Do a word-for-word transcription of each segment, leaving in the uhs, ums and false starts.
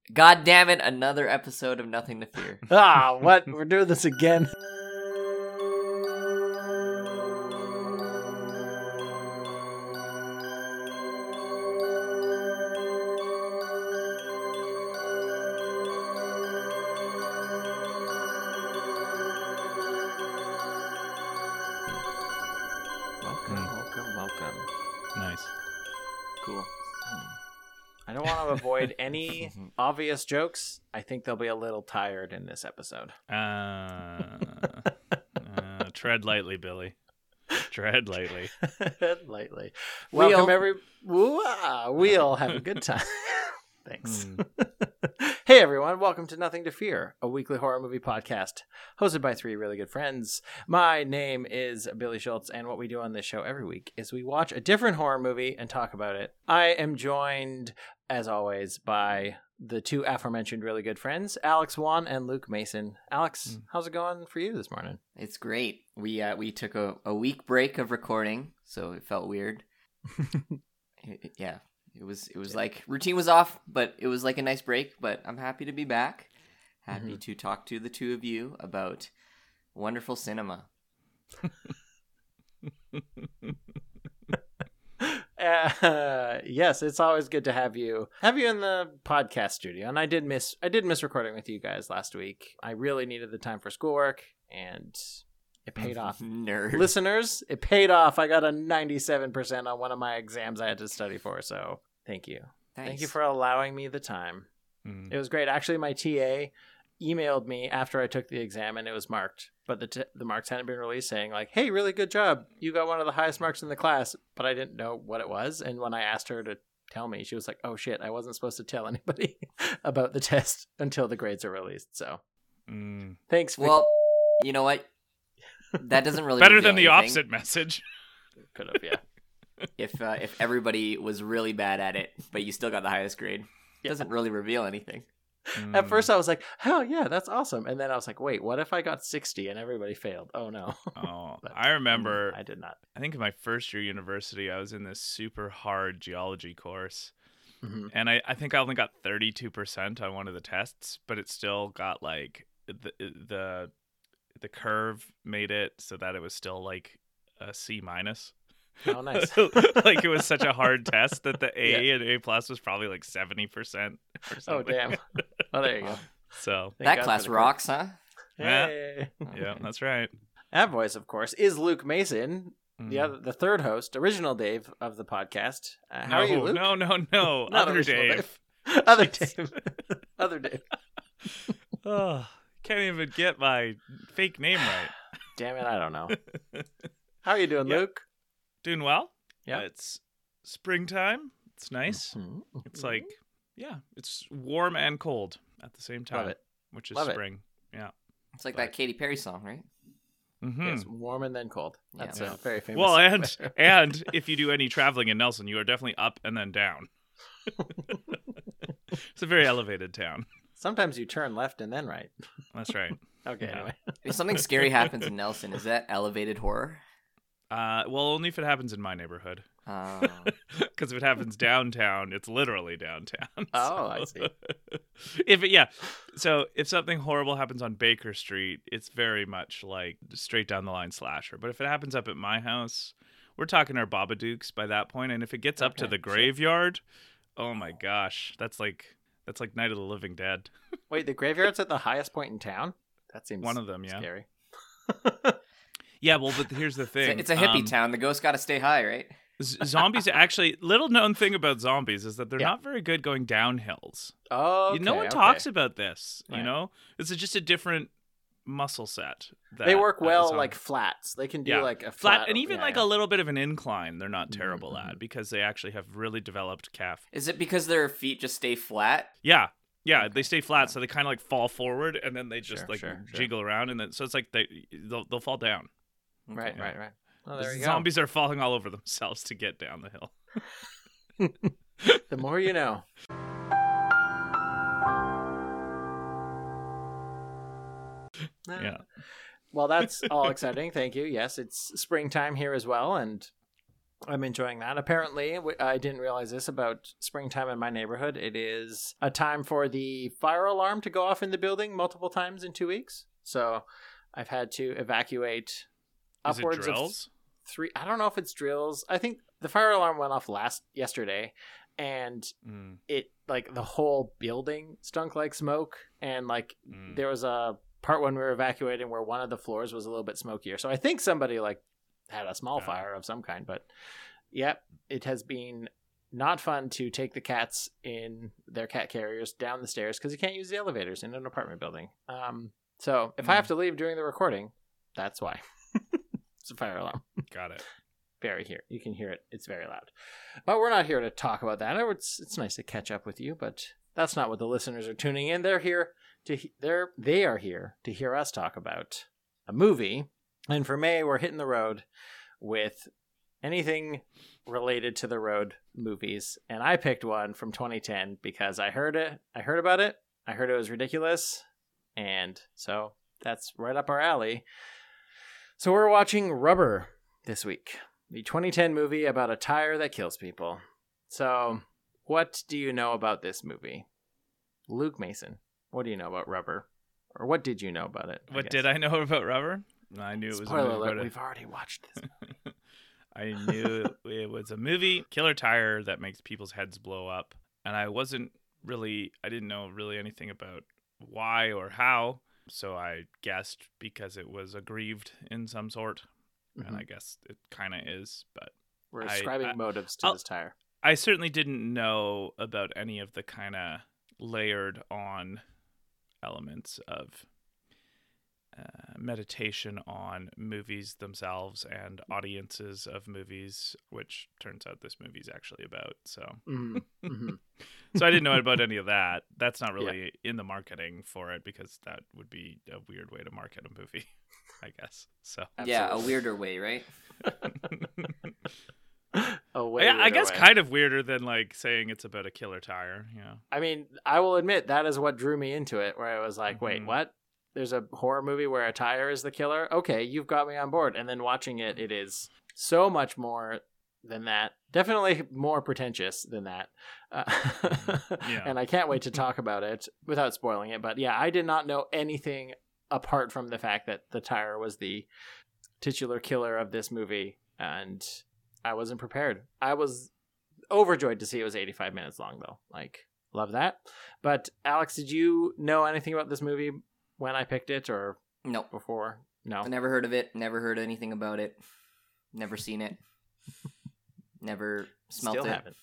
God damn it, another episode of Nothing to Fear. Ah, what? We're doing this again. Welcome, welcome, welcome. Nice. Cool. I don't want to avoid any obvious jokes. I think they'll be a little tired in this episode. Uh, uh, tread lightly, Billy. Tread lightly. Lightly. Welcome, We'll- every. Woo-ah, we'll have a good time. Thanks. Mm. Hey, everyone. Welcome to Nothing to Fear, a weekly horror movie podcast hosted by three really good friends. My name is Billy Schultz, and what we do on this show every week is we watch a different horror movie and talk about it. I am joined, as always, by the two aforementioned really good friends, Alex Wan and Luke Mason. Alex, Mm. how's it going for you this morning? It's great. We uh, we took a, a week break of recording, so it felt weird. It- it- yeah, it was it was like routine was off, but it was like a nice break. But I'm happy to be back. Happy Mhm. to talk to the two of you about wonderful cinema. Uh, yes, it's always good to have you have you in the podcast studio. And I did miss I did miss recording with you guys last week. I really needed the time for schoolwork, and it paid off. Nerd. Listeners, it paid off. I got a ninety-seven percent on one of my exams I had to study for. So thank you, Nice. thank you for allowing me the time. Mm. It was great. Actually, my T A emailed me after I took the exam, and it was marked, but the t- the marks hadn't been released, saying like, "Hey, really good job. You got one of the highest marks in the class." But I didn't know what it was, and when I asked her to tell me, she was like, "Oh shit, I wasn't supposed to tell anybody about the test until the grades are released." So Mm. thanks. For- Well, you know what? That doesn't really Better reveal than the anything. opposite message. could have, yeah. If uh, if everybody was really bad at it, but you still got the highest grade, it Yeah. doesn't really reveal anything. At Mm. first, I was like, "Hell yeah, that's awesome," and then I was like, "Wait, what if I got sixty and everybody failed? Oh no." Oh, But, I remember. I did not. I think in my first year university, I was in this super hard geology course, Mhm. and I, I think I only got thirty-two percent on one of the tests, but it still got like the the the curve made it so that it was still like a C minus. Oh, nice. Like it was such a hard test that the A Yeah. and A plus was probably like seventy percent. Oh damn. Oh, there you go. So Thank that God class for the rocks, huh? Yeah. Hey. yeah, that's right. That voice, of course, is Luke Mason, the Mm. other, the third host, original Dave of the podcast. Uh, how no, are you, Luke? no, no, no. Not Other original Dave. Other Jeez. Dave. Other Dave. Oh, can't even get my fake name right. Damn it, I don't know. How are you doing, Yeah. Luke? Doing well. Yeah. It's springtime. It's nice. Mhm. It's like, yeah, it's warm and cold at the same time, Love it. which is Love it. spring. Yeah. It's like But- that Katy Perry song, right? Mm-hmm. Yes, warm and then cold. Yeah. That's Yeah. a very famous. Well, and and if you do any traveling in Nelson, you are definitely up and then down. It's a very elevated town. Sometimes you turn left and then right. That's right. Okay, Yeah. anyway. If something scary happens in Nelson, is that elevated horror? Uh, well, only if it happens in my neighborhood. Uh, Because if it happens downtown, it's literally downtown. Oh, I So- if it, yeah, so if something horrible happens on Baker Street, it's very much like straight down the line slasher. But if it happens up at my house, we're talking our Babadukes by that point. And if it gets up to Okay, the sure. graveyard, oh my gosh, that's like that's like Night of the Living Dead. Wait, the graveyard's at the highest point in town? That seems One of them, yeah. scary. Yeah, well, but here's the it's, thing: a, it's a hippie um, town. The ghosts got to stay high, right? z- zombies actually. Little known thing about zombies is that they're Yeah. not very good going down hills. Oh, You- no one okay. talks about this. You Right. know, it's just a different muscle set. That, They work uh, well zom- like flats. They can do Yeah. like a flat, flat, and even yeah, like yeah. a little bit of an incline. They're not Mhm, terrible mhm. at because they actually have really developed calf. Is it because their feet just stay flat? Yeah, yeah, Okay. they stay flat, so they kind of like fall forward, and then they just Sure, like sure, sure. jiggle around, and then so it's like they they'll, they'll fall down. Right, Okay. right, right. Oh, there you Zombies are falling all over themselves to get down the hill. go. The more you know. Yeah. Well, that's all exciting. Thank you. Yes, it's springtime here as well, and I'm enjoying that. Apparently, w- I didn't realize this about springtime in my neighborhood. It is a time for the fire alarm to go off in the building multiple times in two weeks. So I've had to evacuate Is upwards it drills? of three. I don't know if it's drills. I think the fire alarm went off last yesterday, and Mm, it like the whole building stunk like smoke, and like mm. there was a part when we were evacuating where one of the floors was a little bit smokier. So I think somebody like had a small Yeah. fire of some kind, but yep, it has been not fun to take the cats in their cat carriers down the stairs because you can't use the elevators in an apartment building. Um, so if I have to leave during the recording, that's why. It's a fire alarm. Got it. Very here. You can hear it. It's very loud. But we're not here to talk about that. It's it's nice to catch up with you, but that's not what the listeners are tuning in. They're here to he- they're they are here to hear us talk about a movie. And for May, we're hitting the road with anything related to the road movies. And I picked one from twenty ten because I heard it. I heard about it. I heard it was ridiculous. And so that's right up our alley. So we're watching Rubber this week, the twenty ten movie about a tire that kills people. So what do you know about this movie? Luke Mason, what do you know about Rubber? Or what did you know about it? What did I know about Rubber? I knew it was Spoiler a movie alert, about a- we've already watched this. I knew it was a movie, killer tire that makes people's heads blow up. And I wasn't really, I didn't know really anything about why or how. So I guessed because it was aggrieved in some sort. And I guess it kind of is. But We're I- ascribing I- motives to I'll- this tire. I certainly didn't know about any of the kind of layered on elements of uh, meditation on movies themselves and audiences of movies, which turns out this movie's actually about. So, Mhm, mhm. so I didn't know about any of that. That's not really in the marketing for it because that would be a weird way to market a movie, I guess. So, Yeah, a Absolutely. weirder way, right? Oh, way yeah, I weirder guess way. kind of weirder than like saying it's about a killer tire. Yeah. I mean, I will admit that is what drew me into it, where I was like, wait, Mhm. what? There's a horror movie where a tire is the killer? Okay, you've got me on board. And then watching it, it is so much more than that. Definitely more pretentious than that. Uh, Yeah. And I can't wait to talk about it without spoiling it. But yeah, I did not know anything apart from the fact that the tire was the titular killer of this movie. And I wasn't prepared. I was overjoyed to see it was eighty-five minutes long, though. Like, love that. But Alex, did you know anything about this movie when I picked it or Nope. before? No. I never heard of it. Never heard anything about it. Never seen it. Never smelt Still it. haven't.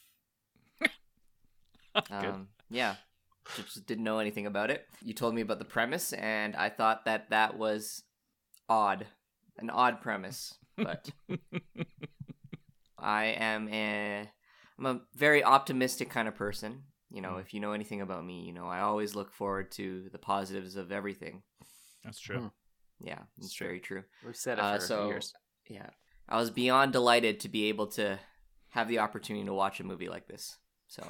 Good. Um, yeah, just didn't know anything about it. You told me about the premise, and I thought that that was odd, an odd premise. But I am a, I'm a very optimistic kind of person. You know, Mm. if you know anything about me, you know I always look forward to the positives of everything. That's true. Hmm. Yeah, it's It's true. very true. We've said it for Uh, a few so years. yeah, I was beyond delighted to be able to have the opportunity to watch a movie like this. So.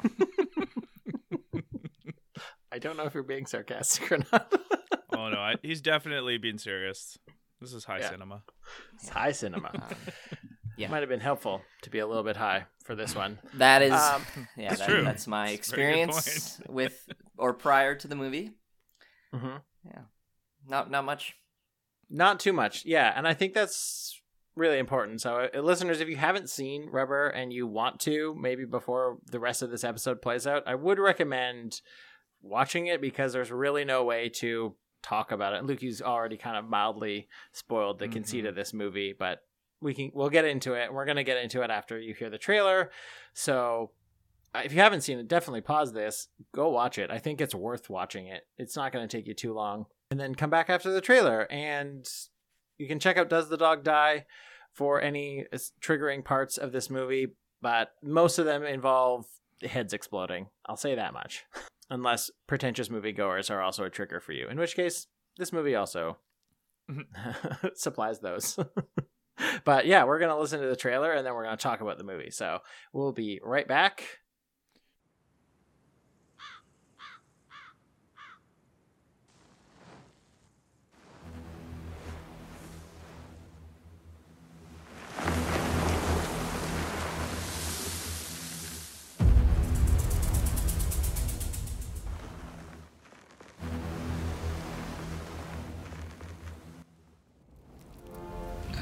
I don't know if you're being sarcastic or not. Oh no, I, he's definitely being serious. This is high Yeah. cinema. It's high cinema. Um, yeah. Might have been helpful to be a little bit high for this one. That is, Um, yeah, That's that- true. that's my That's a very good experience with or prior to the movie. Mhm. Not not much. Not too much. Yeah, and I think that's really important. So, uh, listeners, if you haven't seen Rubber and you want to, maybe before the rest of this episode plays out, I would recommend watching it because there's really no way to talk about it. Lukey's already kind of mildly spoiled the conceit Mhm. of this movie, but we can we'll get into it. We're going to get into it after you hear the trailer. So, uh, if you haven't seen it, definitely pause this, go watch it. I think it's worth watching it. It's not going to take you too long. And then come back after the trailer and you can check out Does the Dog Die for any uh, triggering parts of this movie, but most of them involve heads exploding. I'll say that much. Unless pretentious moviegoers are also a trigger for you, in which case this movie also supplies those. But yeah, we're going to listen to the trailer and then we're going to talk about the movie. So we'll be right back.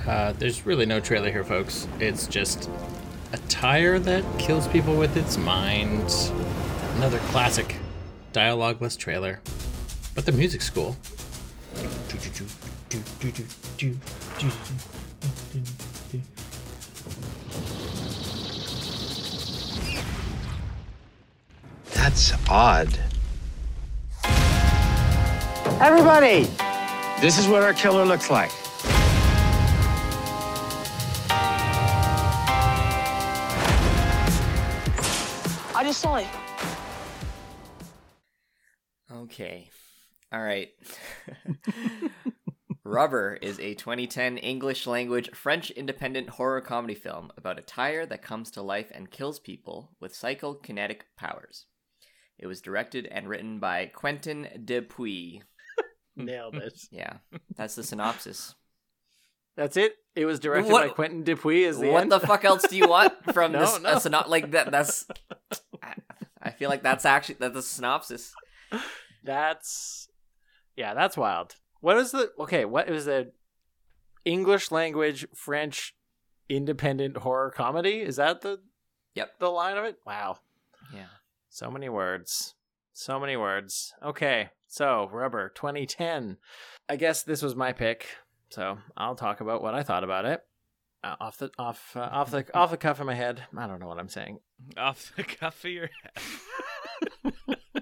Uh, there's really no trailer here, folks. It's just a tire that kills people with its mind. Another classic dialogueless trailer. But the music's cool. That's odd. Everybody, this is what our killer looks like. I just saw it. Okay. All right. Rubber is a twenty ten English language French independent horror comedy film about a tire that comes to life and kills people with psychokinetic powers. It was directed and written by Quentin Dupieux. Nailed it. Yeah, that's the synopsis. That's it? It was directed What- by Quentin Dupieux is the What end? the fuck else do you want from No, this? no. A syno- like that? That's. I, I feel like that's actually that's a synopsis. That's... Yeah, that's wild. What is the... Okay, what is the English language French independent horror comedy? Is that the... Yep. The line of it? Wow. Yeah. So many words. So many words. Okay, so Rubber, twenty ten. I guess this was my pick, so I'll talk about what I thought about it. Uh, off the off uh, off the off the cuff of my head. I don't know what I'm saying. Off the cuff of your head.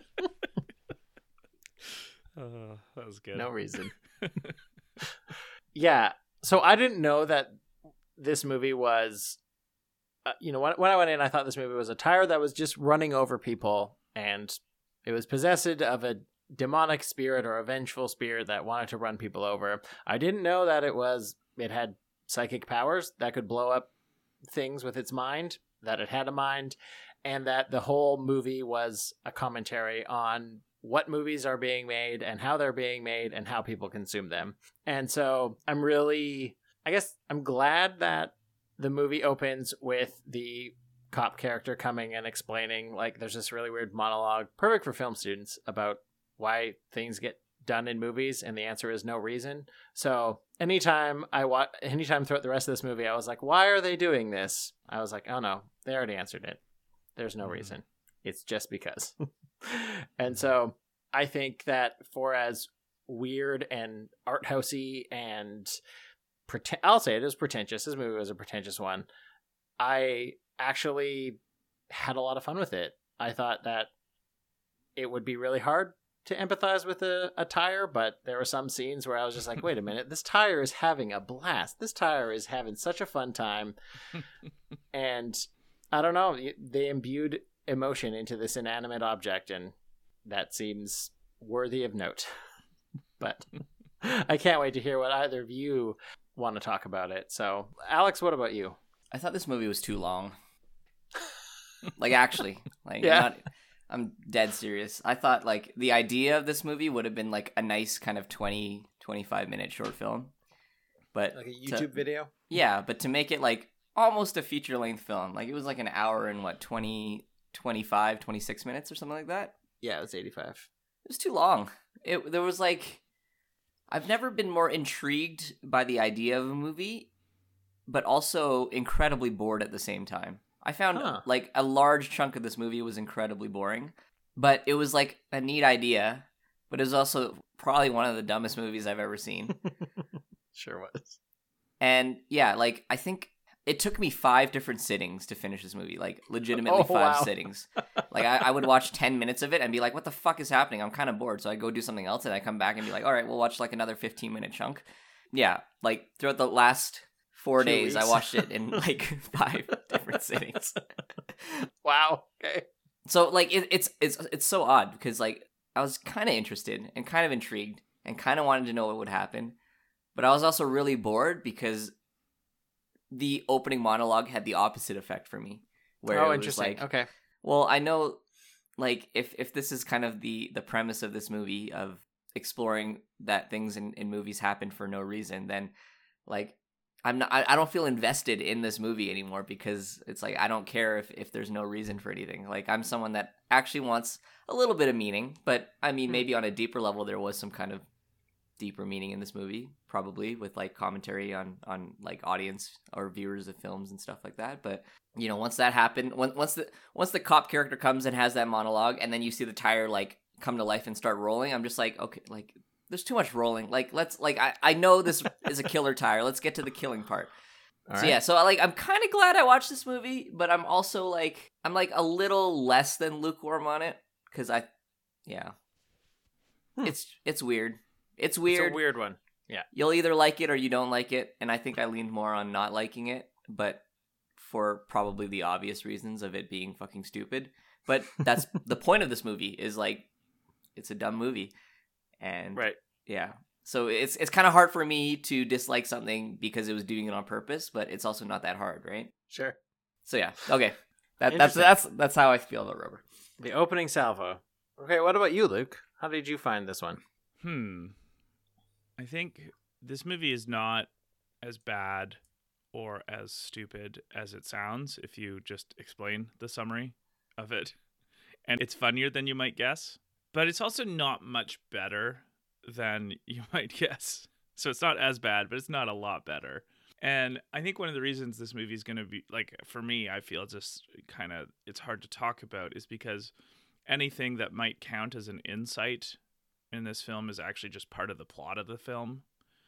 Oh, that was good. No reason. Yeah. So I didn't know that this movie was, uh, you know, when, when I went in, I thought this movie was a tire that was just running over people, and it was possessed of a demonic spirit or a vengeful spirit that wanted to run people over. I didn't know that it was, it had psychic powers that could blow up things with its mind, that it had a mind, and that the whole movie was a commentary on what movies are being made and how they're being made and how people consume them. And so I'm really, I guess I'm glad that the movie opens with the cop character coming and explaining, like, there's this really weird monologue, perfect for film students, about why things get done in movies, and the answer is no reason. So anytime I watch, anytime throughout the rest of this movie, I was like, why are they doing this? I was like, oh no, they already answered it. There's no reason. It's just because. And so I think that for as weird and art housey and preten- I'll say it is pretentious. This movie was a pretentious one. I actually had a lot of fun with it. I thought that it would be really hard to empathize with a, a tire, but there were some scenes where I was just like, wait a minute, this tire is having a blast. This tire is having such a fun time. And I don't know, they imbued emotion into this inanimate object, and that seems worthy of note. But I can't wait to hear what either of you want to talk about it. So, Alex, what about you? I thought this movie was too long. Like, actually, like, Yeah. I'm, not, I'm dead serious. I thought, like, the idea of this movie would have been, like, a nice kind of twenty, twenty-five minute short film. But Like a to- YouTube video? yeah, but to make it, like, almost a feature length film, like, it was like an hour and what, twenty, twenty-five, twenty-six minutes or something like that. Yeah, it was eighty-five. It was too long. It there was like, I've never been more intrigued by the idea of a movie, but also incredibly bored at the same time. I found Huh. like a large chunk of this movie was incredibly boring, but it was like a neat idea, but it was also probably one of the dumbest movies I've ever seen. Sure was. And yeah, like, I think it took me five different sittings to finish this movie, like legitimately Oh, five wow. sittings. Like, I, I would watch ten minutes of it and be like, what the fuck is happening? I'm kind of bored. So I'd go do something else, and I come back and be like, all right, we'll watch like another fifteen minute chunk. Yeah, like throughout the last four Two days, I weeks. watched it in like five different sittings. Wow. Okay. So like, it, it's it's it's so odd because like I was kind of interested and kind of intrigued and kind of wanted to know what would happen, but I was also really bored because the opening monologue had the opposite effect for me. Where Oh, it was interesting. like, Okay. well, I know, like, if if this is kind of the the premise of this movie of exploring that things in, in movies happen for no reason, then like I'm not I, I don't feel invested in this movie anymore because it's like I don't care if, if there's no reason for anything. Like, I'm someone that actually wants a little bit of meaning, but I mean, Hmm. maybe on a deeper level there was some kind of deeper meaning in this movie, probably with like commentary on on like audience or viewers of films and stuff like that. But you know, once that happened, once once the once the cop character comes and has that monologue, and then you see the tire like come to life and start rolling, I'm just like, okay, like there's too much rolling. Like let's like I I know this is a killer tire. Let's get to the killing part. All so right. yeah, so like I'm kind of glad I watched this movie, but I'm also like I'm like a little less than lukewarm on it because I, yeah, hmm. it's it's weird. It's weird. It's a weird one. Yeah. You'll either like it or you don't like it. And I think I leaned more on not liking it, but for probably the obvious reasons of it being fucking stupid. But that's the point of this movie is like, it's a dumb movie. And right. yeah. So it's it's kind of hard for me to dislike something because it was doing it on purpose, but it's also not that hard, right? Sure. So yeah. Okay. That, that's that's that's how I feel about Rubber. The opening salvo. Okay, what about you, Luke? How did you find this one? Hmm. I think this movie is not as bad or as stupid as it sounds if you just explain the summary of it. And it's funnier than you might guess. But it's also not much better than you might guess. So it's not as bad, but it's not a lot better. And I think one of the reasons this movie is going to be, like, for me, I feel just kind of, it's hard to talk about is because anything that might count as an insight in this film is actually just part of the plot of the film.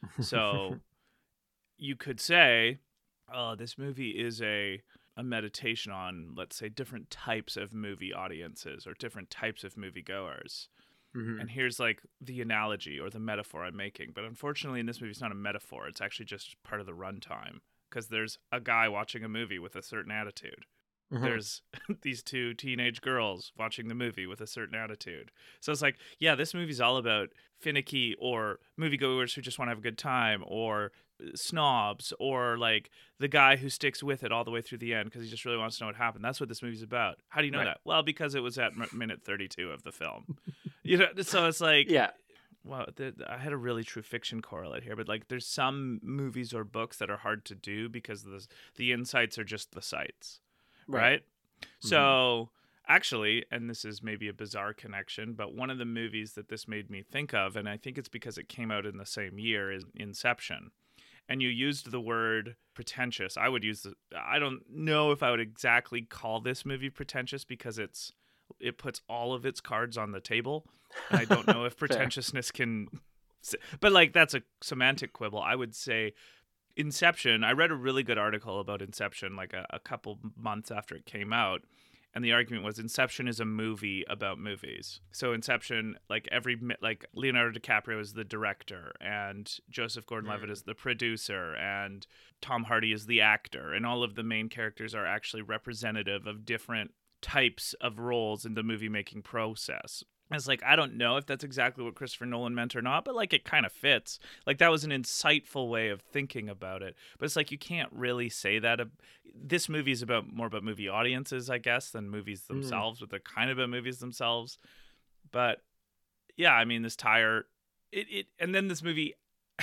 So you could say, oh, this movie is a a meditation on, let's say, different types of movie audiences or different types of moviegoers. Mm-hmm. And here's like the analogy or the metaphor I'm making. But unfortunately, in this movie, it's not a metaphor. It's actually just part of the runtime because there's a guy watching a movie with a certain attitude. Mm-hmm. There's these two teenage girls watching the movie with a certain attitude. So it's like, yeah, this movie's all about finicky or moviegoers who just want to have a good time or snobs or like the guy who sticks with it all the way through the end because he just really wants to know what happened. That's what this movie's about. How do you know right. that? Well, because it was at m- minute thirty-two of the film. You know, so it's like, yeah. Well, the, I had a really true fiction correlate here, but like there's some movies or books that are hard to do because the the insights are just the sights. Right. right? Mm-hmm. So actually, and this is maybe a bizarre connection, but one of the movies that this made me think of, and I think it's because it came out in the same year, is Inception. And you used the word pretentious. I would use the, I don't know if I would exactly call this movie pretentious because it's it puts all of its cards on the table. And I don't know if pretentiousness can, but like that's a semantic quibble. I would say Inception, I read a really good article about Inception like a, a couple months after it came out, and the argument was Inception is a movie about movies. So Inception, like every like Leonardo DiCaprio is the director, and Joseph Gordon-Levitt mm. is the producer, and Tom Hardy is the actor, and all of the main characters are actually representative of different types of roles in the movie making process. It's like, I don't know if that's exactly what Christopher Nolan meant or not, but like it kind of fits. Like that was an insightful way of thinking about it. But it's like you can't really say that. This movie is about more about movie audiences, I guess, than movies themselves, mm. but they're kind of about movies themselves. But yeah, I mean, this tire, it, it and then this movie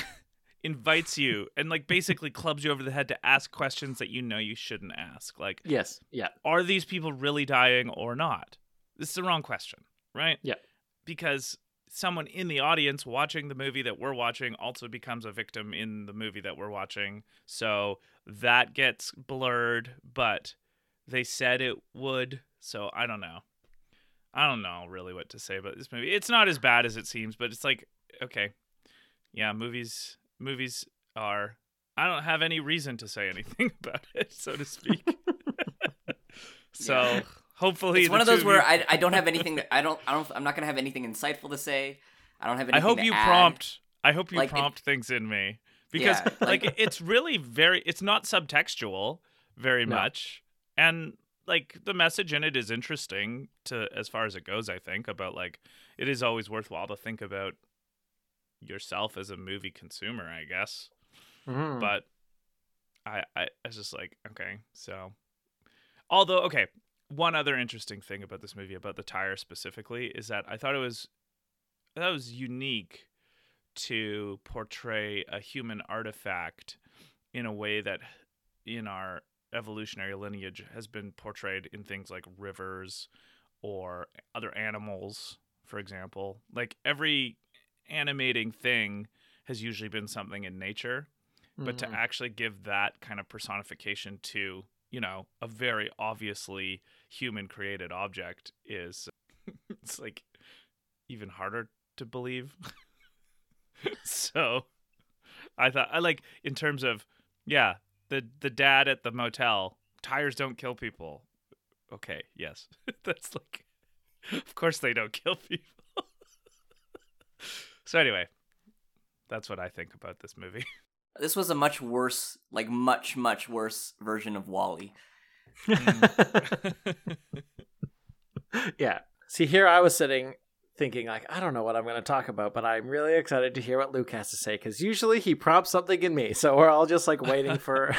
invites you and like basically clubs you over the head to ask questions that you know you shouldn't ask. Like, yes, yeah. Are these people really dying or not? This is the wrong question. Right? Yeah. Because someone in the audience watching the movie that we're watching also becomes a victim in the movie that we're watching. So that gets blurred, but they said it would. So I don't know. I don't know really what to say about this movie. It's not as bad as it seems, but it's like, okay. Yeah, movies movies are, I don't have any reason to say anything about it, so to speak. so yeah. Hopefully, it's one of those where I, I don't have anything. That, I don't I don't I'm not gonna have anything insightful to say. I don't have anything. I hope to you add. prompt. I hope you like, prompt it, things in me because yeah, like, like it's really very. It's not subtextual very no. much, and like the message in it is interesting to as far as it goes. I think about like it is always worthwhile to think about yourself as a movie consumer, I guess. Mm-hmm. But I I was just like okay, so although okay. One other interesting thing about this movie, about the tire specifically, is that I thought it was that was unique to portray a human artifact in a way that in our evolutionary lineage has been portrayed in things like rivers or other animals, for example. Like every animating thing has usually been something in nature. But Mm-hmm. to actually give that kind of personification to, you know, a very obviously human created object is, it's like even harder to believe. So I thought, I like, in terms of, yeah, the, the dad at the motel, tires don't kill people. Okay, yes. That's like, of course they don't kill people. So anyway, that's what I think about this movie. This was a much worse, like much, much worse version of WALL-E. Yeah. See, here I was sitting thinking, like, I don't know what I'm going to talk about, but I'm really excited to hear what Luke has to say, because usually he prompts something in me. So we're all just like waiting for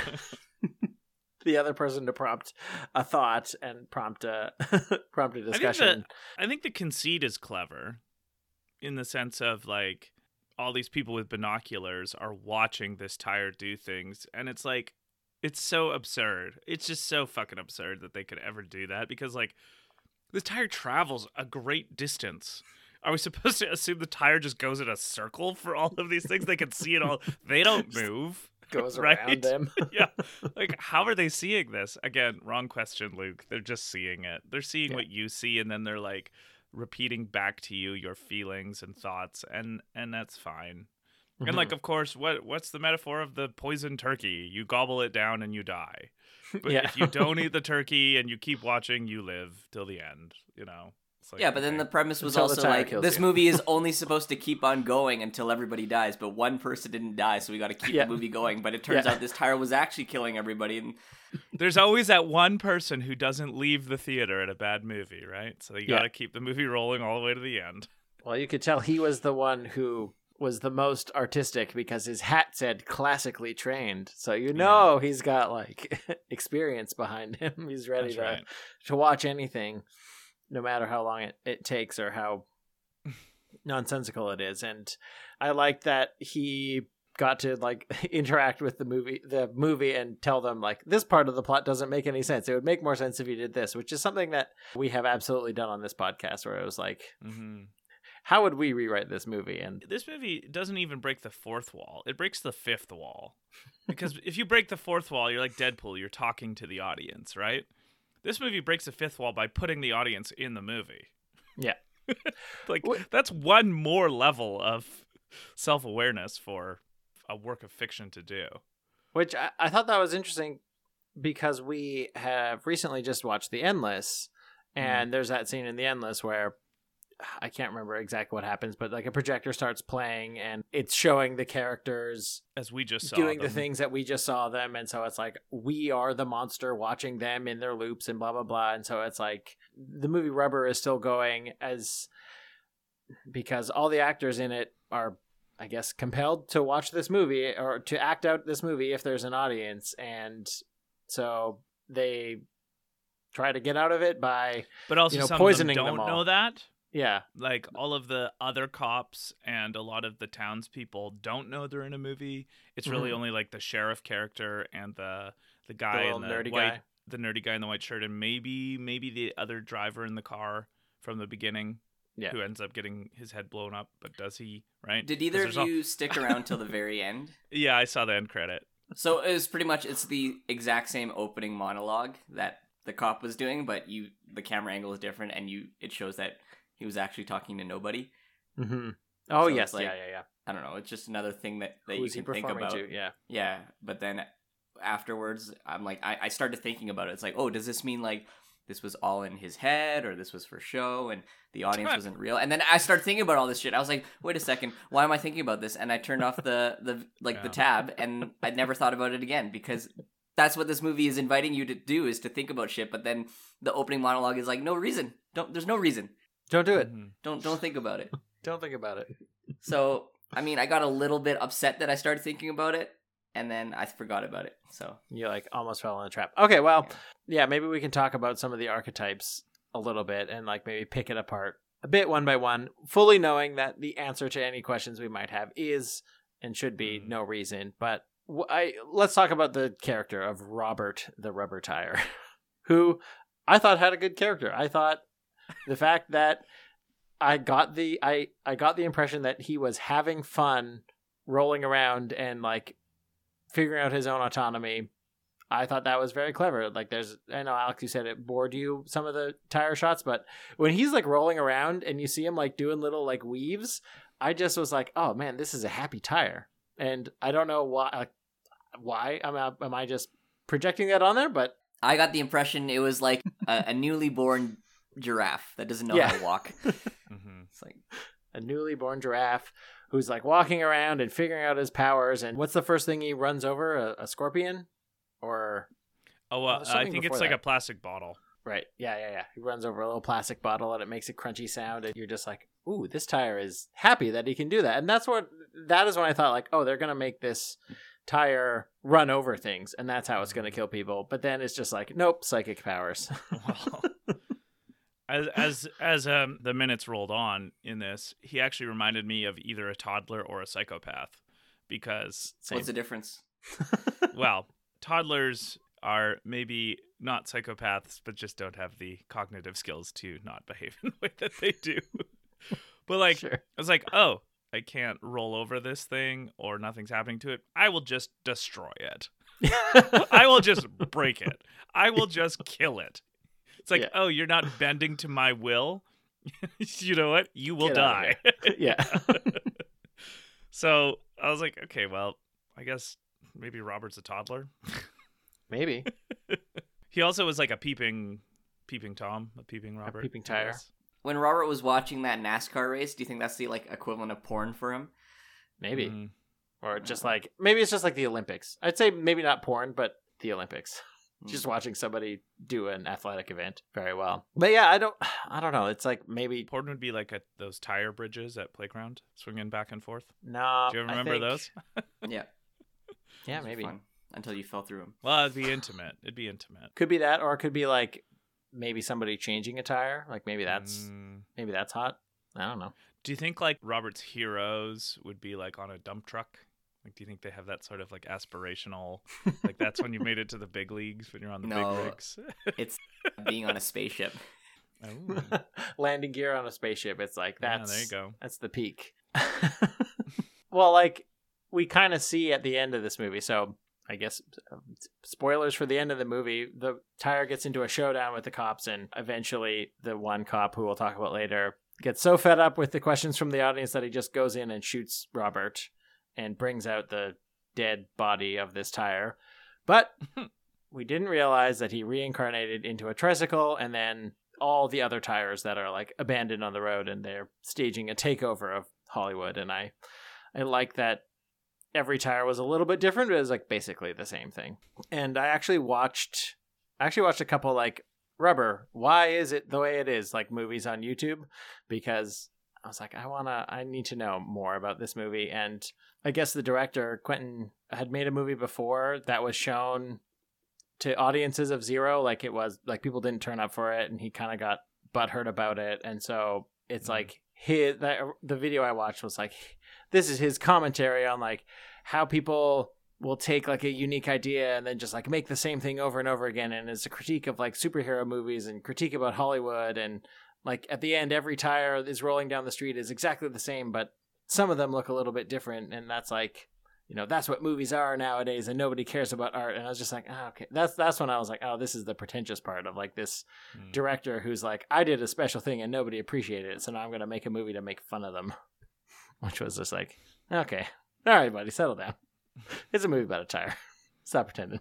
the other person to prompt a thought and prompt a, prompt a discussion. I think, the, I think the conceit is clever in the sense of, like, all these people with binoculars are watching this tire do things, and it's like, it's so absurd. It's just so fucking absurd that they could ever do that, because, like, this tire travels a great distance. Are we supposed to assume the tire just goes in a circle for all of these things? They can see it all. They don't move. Goes right? around them. Yeah. Like, how are they seeing this? Again, wrong question, Luke. They're just seeing it. They're seeing Yeah. what you see, and then they're, like, repeating back to you your feelings and thoughts, and and that's fine. Mm-hmm. And, like, of course, what what's the metaphor of the poisoned turkey? You gobble it down and you die. But Yeah. if you don't eat the turkey and you keep watching, you live till the end, you know? It's like, Yeah, but then okay. the premise was Until the also tire like, kills this you. movie is only supposed to keep on going until everybody dies, but one person didn't die, so we got to keep Yeah. the movie going. But it turns Yeah. out this tire was actually killing everybody, and There's always that one person who doesn't leave the theater at a bad movie, right? So you Yeah. got to keep the movie rolling all the way to the end. Well, you could tell he was the one who was the most artistic because his hat said classically trained. So you know he's got like experience behind him. He's ready That's to, right. to watch anything, no matter how long it, it takes or how nonsensical it is. And I like that he got to like interact with the movie the movie and tell them like, this part of the plot doesn't make any sense. It would make more sense if you did this, which is something that we have absolutely done on this podcast, where it was like, Mm-hmm. how would we rewrite this movie? And This movie doesn't even break the fourth wall. It breaks the fifth wall. Because if you break the fourth wall, you're like Deadpool. You're talking to the audience, right? This movie breaks the fifth wall by putting the audience in the movie. yeah. Like, Wh- that's one more level of self-awareness for a work of fiction to do. Which I, I thought that was interesting because we have recently just watched The Endless, and there's that scene in The Endless where I can't remember exactly what happens, but like a projector starts playing and it's showing the characters As we just saw doing them. the things that we just saw them. And so it's like, we are the monster watching them in their loops and blah, blah, blah. And so it's like the movie Rubber is still going as because all the actors in it are, I guess, compelled to watch this movie or to act out this movie if there's an audience. And so they try to get out of it by, But also you know, some poisoning of them them don't all. know that. yeah, Like, all of the other cops and a lot of the townspeople don't know they're in a movie. It's really Mhm. only like the sheriff character and the the guy little in the nerdy white guy. the nerdy guy in the white shirt, and maybe maybe the other driver in the car from the beginning, Yeah. who ends up getting his head blown up. But does he? Right? did 'Cause either of there's all- you stick around till the very end? Yeah, I saw the end credit. So it was pretty much it's the exact same opening monologue that the cop was doing, but you the camera angle is different, and you it shows that he was actually talking to nobody. Mm-hmm. Oh, So yes. it's like- yeah, yeah, yeah. I don't know. It's just another thing that, that Who's you he can think performing about. to? Yeah. Yeah, but then afterwards, I'm like, I, I started thinking about it. It's like, oh, does this mean like this was all in his head, or this was for show, and the audience Right. wasn't real? And then I started thinking about all this shit. I was like, wait a second, why am I thinking about this? And I turned off the the like the Yeah. tab, and I never thought about it again because that's what this movie is inviting you to do, is to think about shit. But then the opening monologue is like, no reason. Don't. There's no reason. Don't do it. Mhm. Don't don't think about it. Don't think about it. So I mean, I got a little bit upset that I started thinking about it, and then I forgot about it. So You like almost fell in a trap. Okay, well, yeah, maybe we can talk about some of the archetypes a little bit and like maybe pick it apart a bit one by one, fully knowing that the answer to any questions we might have is and should be Mhm. no reason. But w- I let's talk about the character of Robert the Rubber Tire, who I thought had a good character. I thought the fact that I got the I I got the impression that he was having fun rolling around and like figuring out his own autonomy. I thought that was very clever. Like there's, I know Alex, you said it bored you, some of the tire shots, but when he's like rolling around and you see him like doing little like weaves, I just was like, oh man, this is a happy tire. And I don't know why, like, why am I, am I just projecting that on there? But I got the impression it was like a, a newly born giraffe that doesn't know Yeah. how to walk. Mm-hmm. It's like, a newly born giraffe who's like walking around and figuring out his powers. And what's the first thing he runs over? A, a scorpion? Or Oh, Oh, uh, there's I something think before it's like that. a plastic bottle. right, yeah, yeah, yeah. He runs over a little plastic bottle and it makes a crunchy sound, and you're just like, "Ooh, this tire is happy that he can do that." And that's what that is when I thought, like, "Oh, they're gonna make this tire run over things, and that's how it's gonna kill people." But then it's just like, nope, psychic powers. Well, as as as um, the minutes rolled on in this, he actually reminded me of either a toddler or a psychopath, because Same. what's the difference? well, toddlers are maybe not psychopaths, but just don't have the cognitive skills to not behave in the way that they do. But like, Sure. I was like, oh, I can't roll over this thing or nothing's happening to it. I will just destroy it. I will just break it. I will just kill it. It's like, Yeah. oh, you're not bending to my will. You know what? You will Get out die. of yeah. So I was like, okay, well, I guess maybe Robert's a toddler. Maybe. He also was like a peeping, peeping Tom, a peeping Robert, peeping I tire. guess. When Robert was watching that NASCAR race, do you think that's the like equivalent of porn for him? Maybe. Mm. Or just like, maybe it's just like the Olympics. I'd say maybe not porn, but the Olympics. Just watching somebody do an athletic event very well. But yeah, I don't, I don't know. It's like maybe, Porn would be like a, those tire bridges at playground, swinging back and forth. no. Do you ever I remember think- those? Yeah. Yeah, Those were maybe. fun, until you fell through them. Well, it'd be intimate. It'd be intimate. Could be that, or it could be like maybe somebody changing a tire. Like maybe that's, Mm. maybe that's hot. I don't know. Do you think like Robert's heroes would be like on a dump truck? Like, do you think they have that sort of like aspirational, like that's when you made it to the big leagues, when you're on the No. big rigs? It's being on a spaceship. Oh. Landing gear on a spaceship. It's like, Yeah, that's, there you go. that's the peak. Well, like we kind of see at the end of this movie. So I guess um, spoilers for the end of the movie. The tire gets into a showdown with the cops, and eventually the one cop, who we'll talk about later, gets so fed up with the questions from the audience that he just goes in and shoots Robert and brings out the dead body of this tire. But we didn't realize that he reincarnated into a tricycle, and then all the other tires that are like abandoned on the road, and they're staging a takeover of Hollywood. And I, I like that every tire was a little bit different, but it was like basically the same thing. And I actually watched, I actually watched a couple like Rubber, Why Is It the Way It Is, like movies on YouTube, because I was like, I want to, I need to know more about this movie. And I guess the director, Quentin, had made a movie before that was shown to audiences of zero. Like it was, like people didn't turn up for it, and he kind of got butthurt about it. And so it's Mm. like his, that, the video I watched was like, this is his commentary on like how people will take like a unique idea and then just like make the same thing over and over again. And it's a critique of like superhero movies and critique about Hollywood. And like at the end, every tire is rolling down the street is exactly the same, but some of them look a little bit different. And that's like, you know, that's what movies are nowadays, and nobody cares about art. And I was just like, oh, okay, that's that's when I was like, oh, this is the pretentious part of like this Mm. director who's like, I did a special thing and nobody appreciated it, so now I'm gonna make a movie to make fun of them. Which was just like, okay, all right, buddy, settle down. It's a movie about a tire. Stop pretending.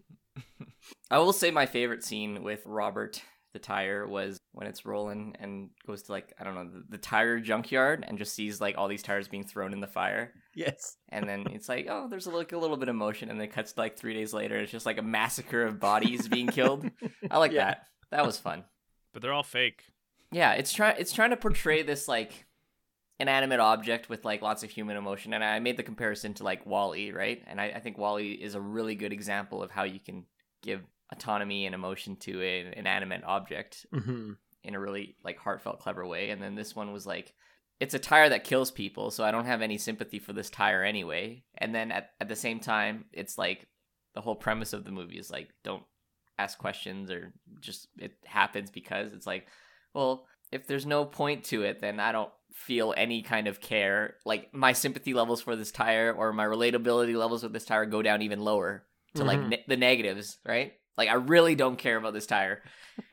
I will say my favorite scene with Robert the tire was when it's rolling and goes to like, I don't know, the, the tire junkyard and just sees like all these tires being thrown in the fire. Yes. And then it's like, oh, there's a, like a little bit of motion, and then it cuts to like three days later. It's just like a massacre of bodies being killed. I like Yeah. that. That was fun. But they're all fake. Yeah, it's trying it's trying to portray this like inanimate object with like lots of human emotion. And I made the comparison to like WALL-E, right? And I, I think WALL-E is a really good example of how you can give autonomy and emotion to an inanimate object Mm-hmm. in a really like heartfelt, clever way. And then this one was like, it's a tire that kills people, so I don't have any sympathy for this tire anyway. And then at, at the same time, it's like the whole premise of the movie is like, don't ask questions, or just it happens because it's like, well, if there's no point to it, then I don't feel any kind of care. Like, my sympathy levels for this tire or my relatability levels with this tire go down even lower to, mm-hmm. like, ne- the negatives, right? Like, I really don't care about this tire.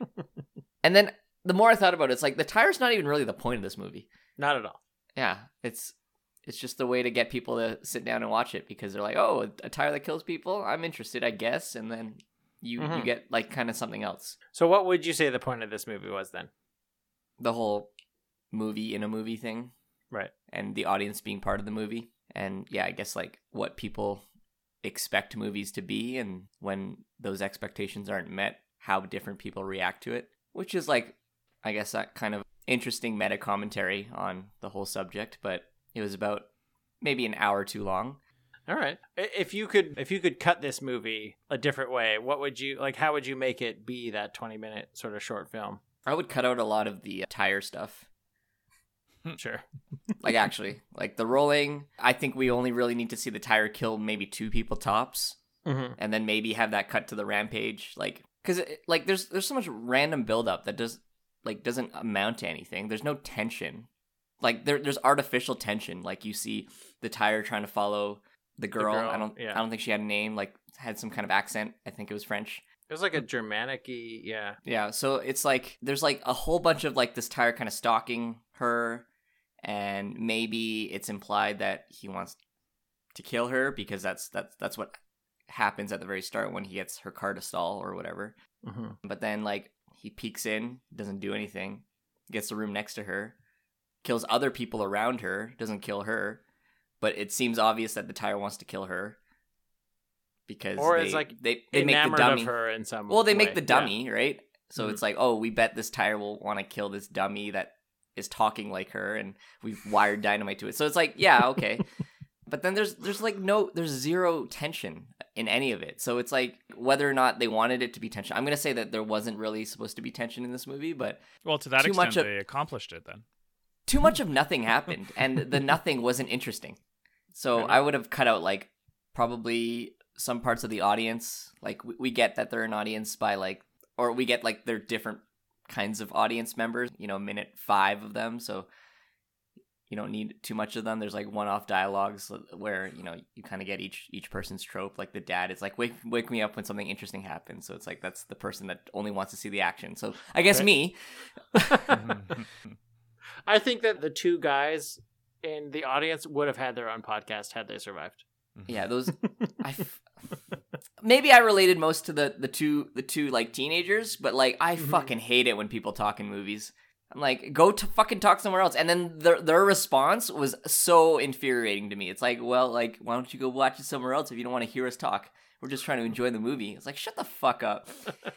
And then the more I thought about it, it's like, the tire's not even really the point of this movie. Not at all. Yeah, it's it's just a way to get people to sit down and watch it because they're like, oh, a tire that kills people? I'm interested, I guess. And then you, mm-hmm. you get, like, kind of something else. So what would you say the point of this movie was then? The whole movie in a movie thing. Right. And the audience being part of the movie. And, yeah, I guess, like, what people expect movies to be, and when those expectations aren't met, how different people react to it. Which is, like, I guess that kind of interesting meta commentary on the whole subject, but it was about maybe an hour too long. All right. If you could if you could cut this movie a different way, what would you like how would you make it be that twenty minute sort of short film? I would cut out a lot of the uh, tire stuff. Sure. Like, actually, like the rolling, I think we only really need to see the tire kill maybe two people tops, mm-hmm. and then maybe have that cut to the rampage, like, because like there's there's so much random buildup that does like doesn't amount to anything. There's no tension. Like, there there's artificial tension. Like, you see the tire trying to follow the girl. The girl I don't yeah. I don't think she had a name. Like, had some kind of accent. I think it was French. It was like a Germanic-y, yeah. Yeah, so it's like there's like a whole bunch of like this tire kind of stalking her, and maybe it's implied that he wants to kill her because that's that's that's what happens at the very start when he gets her car to stall or whatever. Mm-hmm. But then, like, he peeks in, doesn't do anything, gets the room next to her, kills other people around her, doesn't kill her, but it seems obvious that the tire wants to kill her because or they, it's like they, they make the enamored dummy of her in some well they way. make the dummy yeah. right so mm-hmm. it's like, oh, we bet this tire will want to kill this dummy that is talking like her, and we've wired dynamite to it. So it's like, yeah, okay. But then there's there's like no there's zero tension in any of it. So it's like, whether or not they wanted it to be tension, I'm gonna say that there wasn't really supposed to be tension in this movie, but well, to that too extent much of, they accomplished it then. Too much of nothing happened, and the nothing wasn't interesting. So I would have cut out like probably some parts of the audience. Like, we, we get that they're an audience by like, or we get like they're different kinds of audience members, you know, minute five of them. So you don't need too much of them. There's like one-off dialogues where, you know, you kind of get each each person's trope. Like, the dad is like, wake wake me up when something interesting happens. So it's like, that's the person that only wants to see the action. So I guess right. me. I think that the two guys in the audience would have had their own podcast had they survived. Yeah, those. I f- maybe I related most to the the two the two like teenagers, but like I mm-hmm. fucking hate it when people talk in movies. I'm like, go to fucking talk somewhere else. And then their their response was so infuriating to me. It's like, well, like, why don't you go watch it somewhere else if you don't want to hear us talk? We're just trying to enjoy the movie. It's like, shut the fuck up.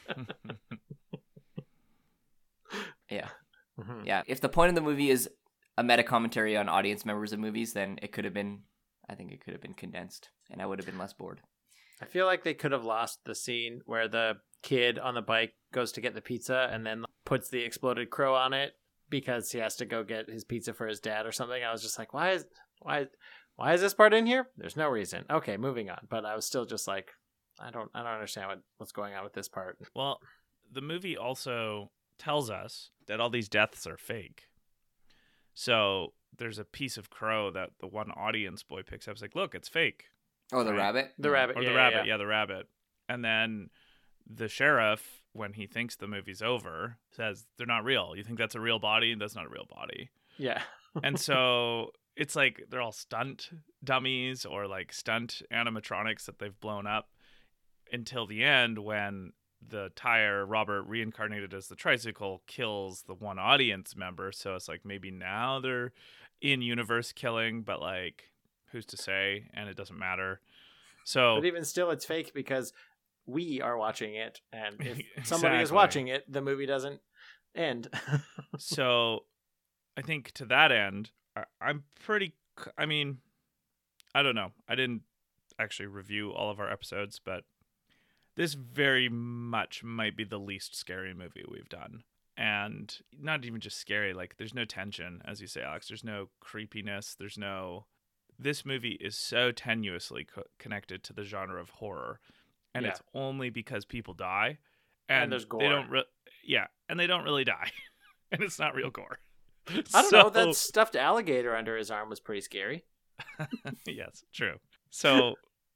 Yeah. Mm-hmm. Yeah. If the point of the movie is a meta commentary on audience members of movies, then it could have been, I think it could have been condensed, and I would have been less bored. I feel like they could have lost the scene where the kid on the bike goes to get the pizza and then puts the exploded crow on it because he has to go get his pizza for his dad or something. I was just like, why is why why is this part in here? There's no reason. Okay, moving on. But I was still just like, I don't I don't understand what, what's going on with this part. Well, the movie also tells us that all these deaths are fake. So there's a piece of crow that the one audience boy picks up. It's like, look, it's fake. Oh, the right? rabbit? The rabbit. Or yeah, the rabbit, yeah. yeah, the rabbit. And then the sheriff, when he thinks the movie's over, says, they're not real. You think that's a real body? That's not a real body. Yeah. And so it's like they're all stunt dummies or like stunt animatronics that they've blown up until the end when the tire, Robert reincarnated as the tricycle, kills the one audience member. So it's like maybe now they're in-universe killing, but like, who's to say? And it doesn't matter. So, but even still, it's fake because we are watching it, and if exactly. somebody is watching it, the movie doesn't end. So I think to that end, I'm pretty, I mean, I don't know. I didn't actually review all of our episodes, but this very much might be the least scary movie we've done. And not even just scary, like there's no tension, as you say, Alex. There's no creepiness. There's no... This movie is so tenuously co- connected to the genre of horror. And yeah. it's only because people die. And, and there's gore. They don't re- yeah, and they don't really die. and it's not real gore. I don't So- know. That stuffed alligator under his arm was pretty scary. Yes, true. So,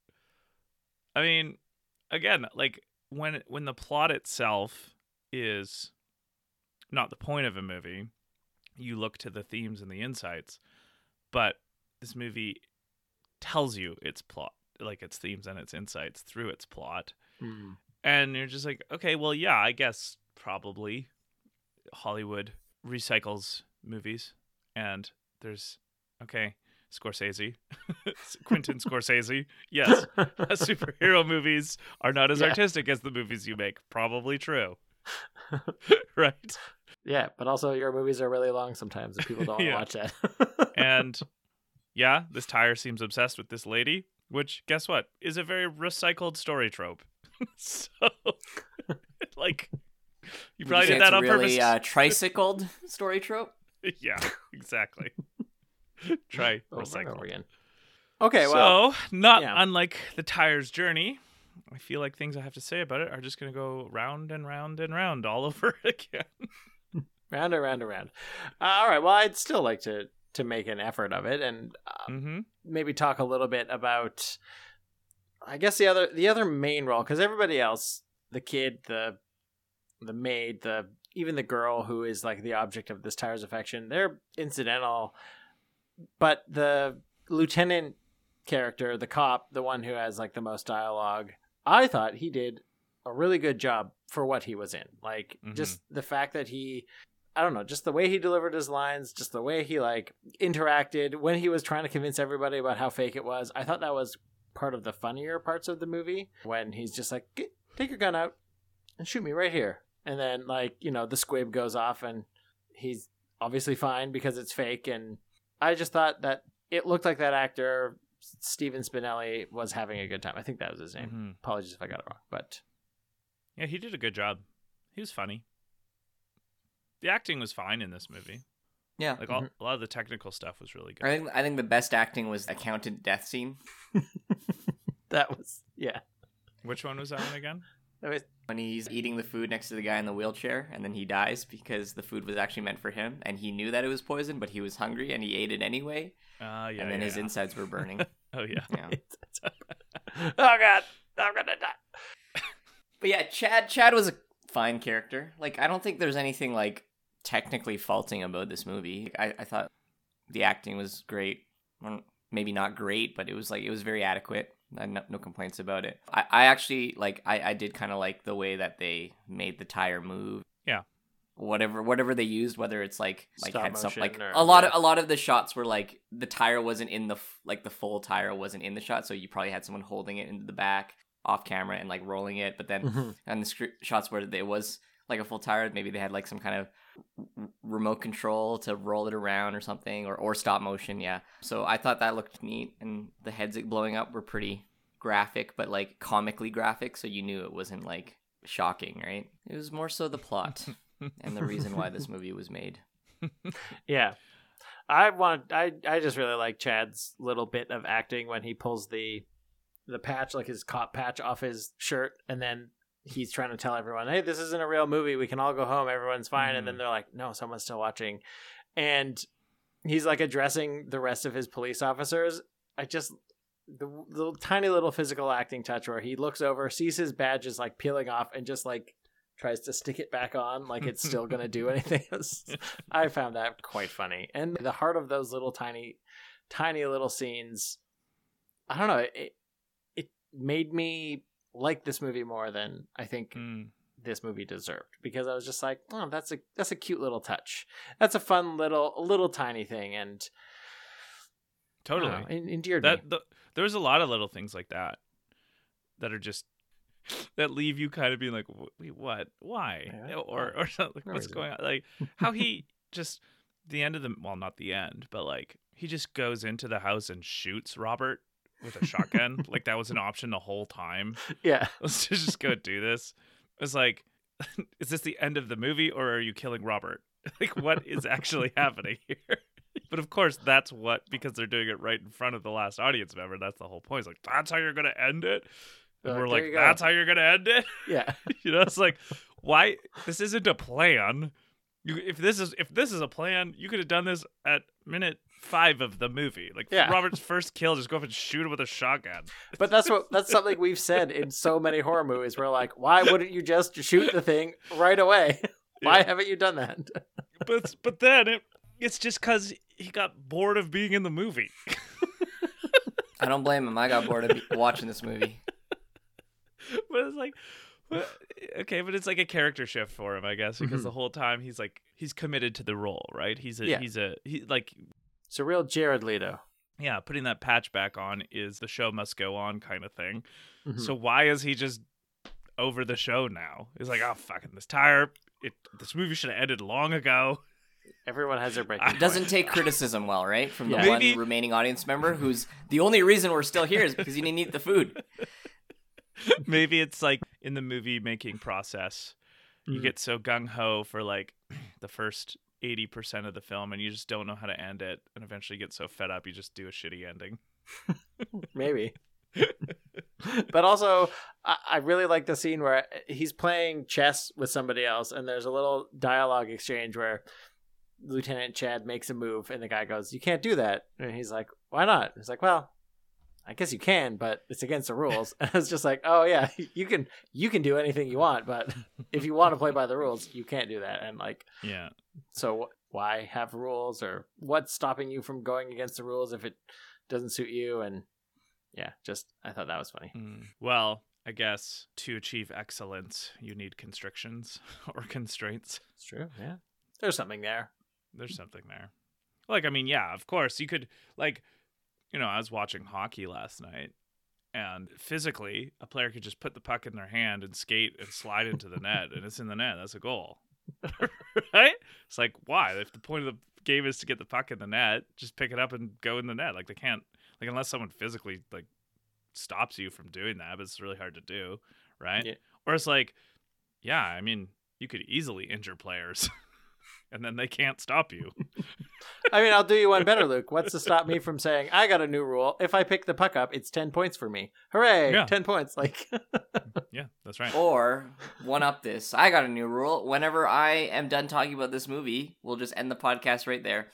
I mean, again, like when when the plot itself is not the point of a movie, you look to the themes and the insights. But this movie tells you its plot, like its themes and its insights through its plot. Mm. And you're just like, okay, well, yeah, I guess probably Hollywood recycles movies. And there's, okay, Scorsese, Quentin Scorsese. Yes, superhero movies are not as Yeah. artistic as the movies you make. Probably true. Right? Yeah, but also your movies are really long sometimes, and people don't want to Yeah. watch that. And yeah, this tire seems obsessed with this lady, which, guess what, is a very recycled story trope. So, like, you probably Would did you say that it's on really purpose. uh, tricycled story trope. Yeah, exactly. Try Over and recycle. over again. Okay, well, so, not yeah. unlike the tire's journey, I feel like things I have to say about it are just going to go round and round and round all over again. round and round and round. Uh, all right, well, I'd still like to to make an effort of it and uh, Mm-hmm. maybe talk a little bit about, I guess the other the other main role, because everybody else, the kid, the the maid, the even the girl who is like the object of this tire's affection, they're incidental. But the lieutenant character, the cop, the one who has like the most dialogue, I thought he did a really good job for what he was in. Like Mhm. just the fact that he, I don't know, just the way he delivered his lines, just the way he like interacted when he was trying to convince everybody about how fake it was. I thought that was part of the funnier parts of the movie, when he's just like, "Get, take your gun out and shoot me right here." And then like, you know, the squib goes off and he's obviously fine because it's fake. And I just thought that it looked like that actor, Steven Spinelli, was having a good time. I think that was his name. Mm-hmm. Apologies if I got it wrong, but Yeah, he did a good job. He was funny. The acting was fine in this movie. Yeah, Like all, a lot of the technical stuff was really good. I think I think the best acting was the accountant death scene that was, yeah. Which one was that one again? That was, when he's eating the food next to the guy in the wheelchair, and then he dies because the food was actually meant for him, and he knew that it was poison, but he was hungry and he ate it anyway, Uh, yeah, and then yeah, his yeah. insides were burning. Oh, yeah. Yeah. oh God, I'm gonna die. But yeah, Chad Chad was a fine character. Like, I don't think there's anything like technically faulting about this movie. I, I thought the acting was great. Well, maybe not great, but it was like it was very adequate. I had no, no complaints about it. I, I actually like I, I did kind of like the way that they made the tire move. Yeah. Whatever whatever they used, whether it's like like Stop had some motion like or- a lot yeah. of a lot of the shots were like the tire wasn't in the f- like the full tire wasn't in the shot, so you probably had someone holding it into the back off camera and like rolling it. But then Mhm. and the sc- shots where there was like a full tire, maybe they had like some kind of r- remote control to roll it around or something, or or stop motion. Yeah, so I thought that looked neat, and the heads blowing up were pretty graphic, but like comically graphic, so you knew it wasn't like shocking, right? It was more so the plot and the reason why this movie was made. Yeah. I want I I just really like Chad's little bit of acting when he pulls the the patch, like his cop patch, off his shirt, and then he's trying to tell everyone, "Hey, this isn't a real movie. We can all go home. Everyone's fine." Mm. And then they're like, "No, someone's still watching." And he's like addressing the rest of his police officers. I just the, the tiny little physical acting touch where he looks over, sees his badge is like peeling off, and just like tries to stick it back on like it's still gonna do anything. I found that quite funny. And the heart of those little tiny tiny little scenes, I don't know, it, it made me like this movie more than I think Mm. this movie deserved, because I was just like, oh, that's a that's a cute little touch. That's a fun little little tiny thing, and I don't Totally. know, en- endeared That me. the, there's a lot of little things like that that are just that leave you kind of being like, wait, what? Why? Yeah. Or or something. No What's reason. going on? Like how he just the end of the well, not the end, but like he just goes into the house and shoots Robert with a shotgun. Like that was an option the whole time. Yeah, Let's just go do this. It's like, is this the end of the movie or are you killing Robert? Like what is actually happening here? But of course, that's what, because they're doing it right in front of the last audience member. That's the whole point. It's like, that's how you're going to end it? And Like, we're there like, you go. that's how you're going to end it? yeah. You know, it's like, why? This isn't a plan. You, if this is if this is a plan, you could have done this at minute five of the movie. Like Yeah. Robert's first kill, just go up and shoot him with a shotgun. But that's what that's something we've said in so many horror movies. We're like, why wouldn't you just shoot the thing right away? Why Yeah. haven't you done that? But but then it, it's just because he got bored of being in the movie. I don't blame him. I got bored of watching this movie. But it's like, what- okay, but it's like a character shift for him, I guess, because Mhm. the whole time he's like he's committed to the role, right? He's a Yeah. he's a he like It's a real Jared Leto. yeah, putting that patch back on is the show must go on kind of thing. Mhm. So why is he just over the show now? He's like, oh fucking this tire. It this movie should have ended long ago. Everyone has their breaking It point. Doesn't take criticism well, right? From the Yeah. one Maybe- remaining audience member who's the only reason we're still here is because you didn't eat the food. Maybe it's like in the movie making process, you Mhm. get so gung ho for like the first eighty percent of the film and you just don't know how to end it, and eventually get so fed up you just do a shitty ending. Maybe. But also, I, I really like the scene where he's playing chess with somebody else, and there's a little dialogue exchange where Lieutenant Chad makes a move, and the guy goes, "You can't do that." And he's like, "Why not?" He's like, "Well, I guess you can, but it's against the rules." And I was just like, "Oh yeah, you can you can do anything you want, but if you want to play by the rules, you can't do that." And like, Yeah. so why have rules, or what's stopping you from going against the rules if it doesn't suit you? And yeah, just I thought that was funny. Mm. Well, I guess to achieve excellence, you need constrictions or constraints. It's true. Yeah, there's something there. There's something there. Like, I mean, yeah, of course, you could, like, you know, I was watching hockey last night, and physically, a player could just put the puck in their hand and skate and slide into the net, and it's in the net. That's a goal. Right? It's like, why? If the point of the game is to get the puck in the net, just pick it up and go in the net. Like, they can't, like, unless someone physically, like, stops you from doing that, but it's really hard to do, right? Yeah. Or it's like, yeah, I mean, you could easily injure players, and then they can't stop you. I mean, I'll do you one better, Luke. What's to stop me from saying I got a new rule? If I pick the puck up, it's ten points for me. Hooray! Yeah. Ten points. Like, Yeah, that's right. Or one up this. I got a new rule. Whenever I am done talking about this movie, we'll just end the podcast right there.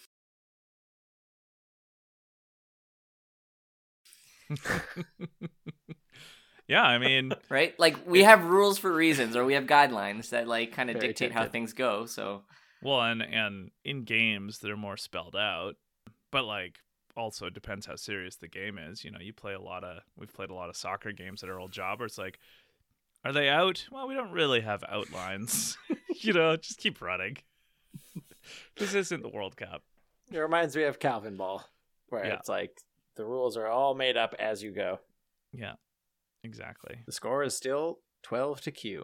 Yeah, I mean, Right? Like we have rules for reasons, or we have guidelines that like kind of Very dictate how tempted. things go. So well, and and in games they're more spelled out, but like also it depends how serious the game is. You know, you play a lot of we've played a lot of soccer games that are old job where it's like, are they out? Well, we don't really have outlines. You know, just keep running. This isn't the World Cup. it reminds me of Calvin Ball, where Yeah. it's like the rules are all made up as you go. Yeah, exactly. The score is still twelve to Q.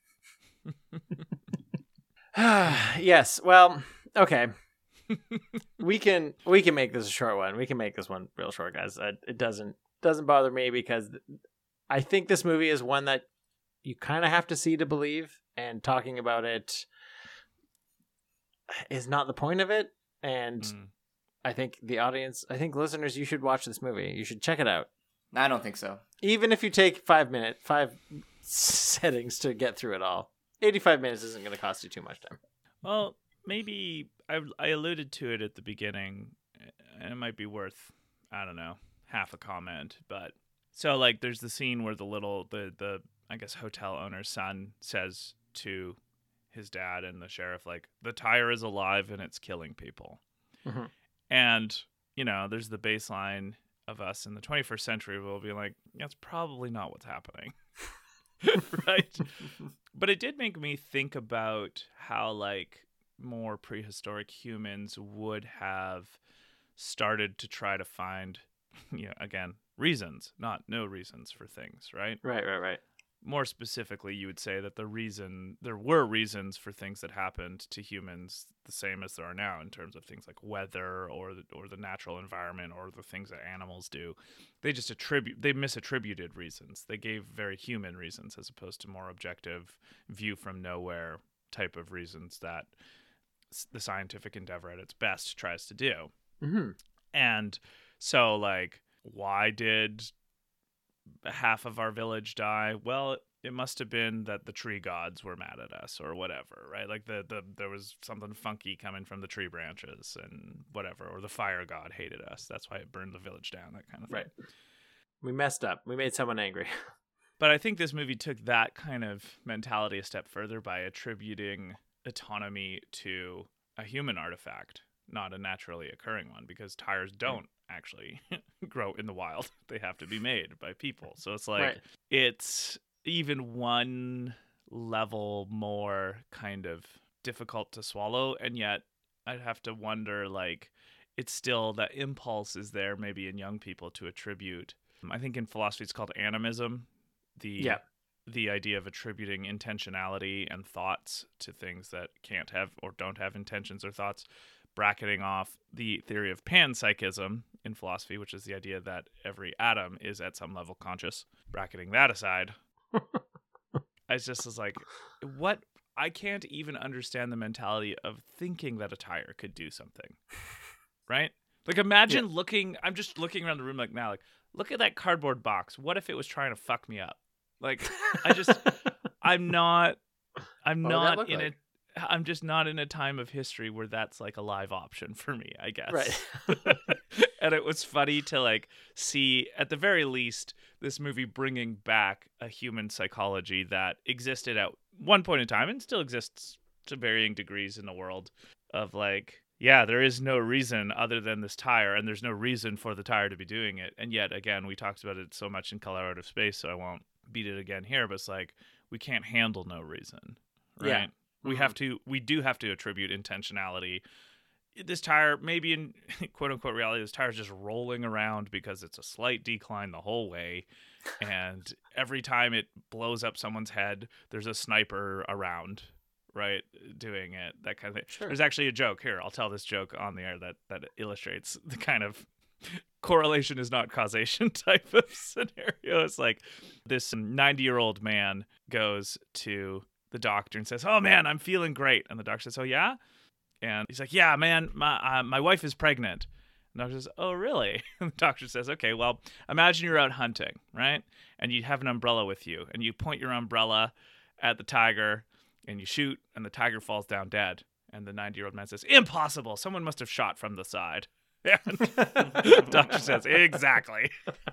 Yes. Well, okay. we can we can make this a short one. We can make this one real short, guys. Uh, It doesn't doesn't bother me because I think this movie is one that you kind of have to see to believe, and talking about it is not the point of it. And Mm. I think the audience, I think listeners, you should watch this movie. You should check it out. I don't think so. Even if you take five minute, five settings to get through it all, eighty-five minutes isn't going to cost you too much time. Well, maybe I I alluded to it at the beginning, and it might be worth, I don't know, half a comment. But so like, there's the scene where the little the the I guess hotel owner's son says to his dad and the sheriff, like, the tire is alive and it's killing people. Mhm. And you know, there's the baseline of us in the twenty-first century will be like, that's probably not what's happening. Right? But it did make me think about how like more prehistoric humans would have started to try to find, you know, again, reasons, not no reasons for things, right? Right, right, right. More specifically, you would say that the reason there were reasons for things that happened to humans the same as there are now in terms of things like weather or the, or the natural environment or the things that animals do. They just attribute they misattributed reasons. They gave very human reasons as opposed to more objective view from nowhere type of reasons that s- the scientific endeavor at its best tries to do. Mm-hmm. And so, like, why did half of our village die? Well, it must have been that the tree gods were mad at us or whatever, right? Like the, the there was something funky coming from the tree branches and whatever, or the fire god hated us. That's why it burned the village down, that kind of thing. Right. We messed up. We made someone angry. But I think this movie took that kind of mentality a step further by attributing autonomy to a human artifact, not a naturally occurring one, because tires don't actually grow in the wild. They have to be made by people. So it's like, Right. it's even one level more kind of difficult to swallow, and yet I'd have to wonder, like, it's still, that impulse is there maybe in young people to attribute. I think in philosophy it's called animism, the Yeah. the idea of attributing intentionality and thoughts to things that can't have or don't have intentions or thoughts, bracketing off the theory of panpsychism in philosophy, which is the idea that every atom is at some level conscious. Bracketing that aside, I just was like, what? I can't even understand the mentality of thinking that a tire could do something, right? Like, imagine Yeah. looking, I'm just looking around the room like now, like, look at that cardboard box. What if it was trying to fuck me up? Like, I just, I'm not, I'm What would that not look in like? a, I'm just not in a time of history where that's like a live option for me, I guess. Right. And it was funny to like see, at the very least, this movie bringing back a human psychology that existed at one point in time and still exists to varying degrees in the world of like, yeah, there is no reason other than this tire, and there's no reason for the tire to be doing it. And yet, again, we talked about it so much in Color Out of Space, so I won't beat it again here, but it's like, we can't handle no reason, right? Yeah. We have to, we do have to attribute intentionality. This tire, maybe in quote unquote reality, this tire is just rolling around because it's a slight decline the whole way. And every time it blows up someone's head, there's a sniper around, right, doing it, that kind of thing. Sure. There's actually a joke here. I'll tell this joke on the air that, that illustrates the kind of correlation is not causation type of scenario. It's like this ninety-year-old man goes to the doctor and says, "Oh man, I'm feeling great." And the doctor says, "Oh yeah?" And he's like, "Yeah, man, my uh, my wife is pregnant." And the doctor says, "Oh really?" And the doctor says, "Okay, well, imagine you're out hunting, right? And you have an umbrella with you, and you point your umbrella at the tiger, and you shoot, and the tiger falls down dead." And the ninety-year-old man says, "Impossible! Someone must have shot from the side." And the doctor says, "Exactly."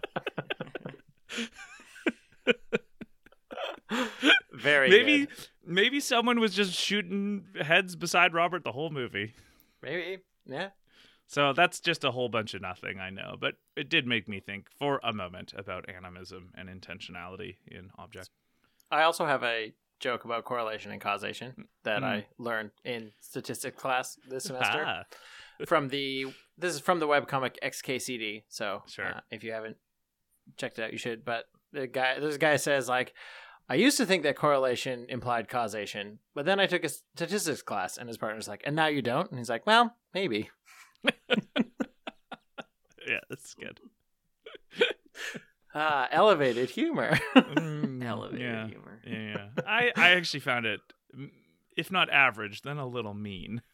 Very maybe good. maybe someone was just shooting heads beside Robert the whole movie. Maybe. Yeah. So that's just a whole bunch of nothing, I know, but it did make me think for a moment about animism and intentionality in objects. I also have a joke about correlation and causation that Mm. I learned in statistics class this semester. Ah, from the this is from the webcomic X K C D. So Sure. uh, if you haven't checked it out, you should. But the guy, this guy says like, I used to think that correlation implied causation, but then I took a statistics class, and his partner's like, and now you don't. And he's like, well, maybe. yeah, that's good. Ah, elevated humor. Mm, Elevated yeah, humor. Yeah, yeah. I, I actually found it, mm, if not average, then a little mean.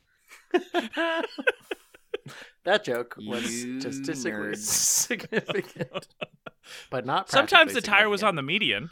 That joke was You statistically nerd. significant, but not. Sometimes the practically tire was significant. on the median.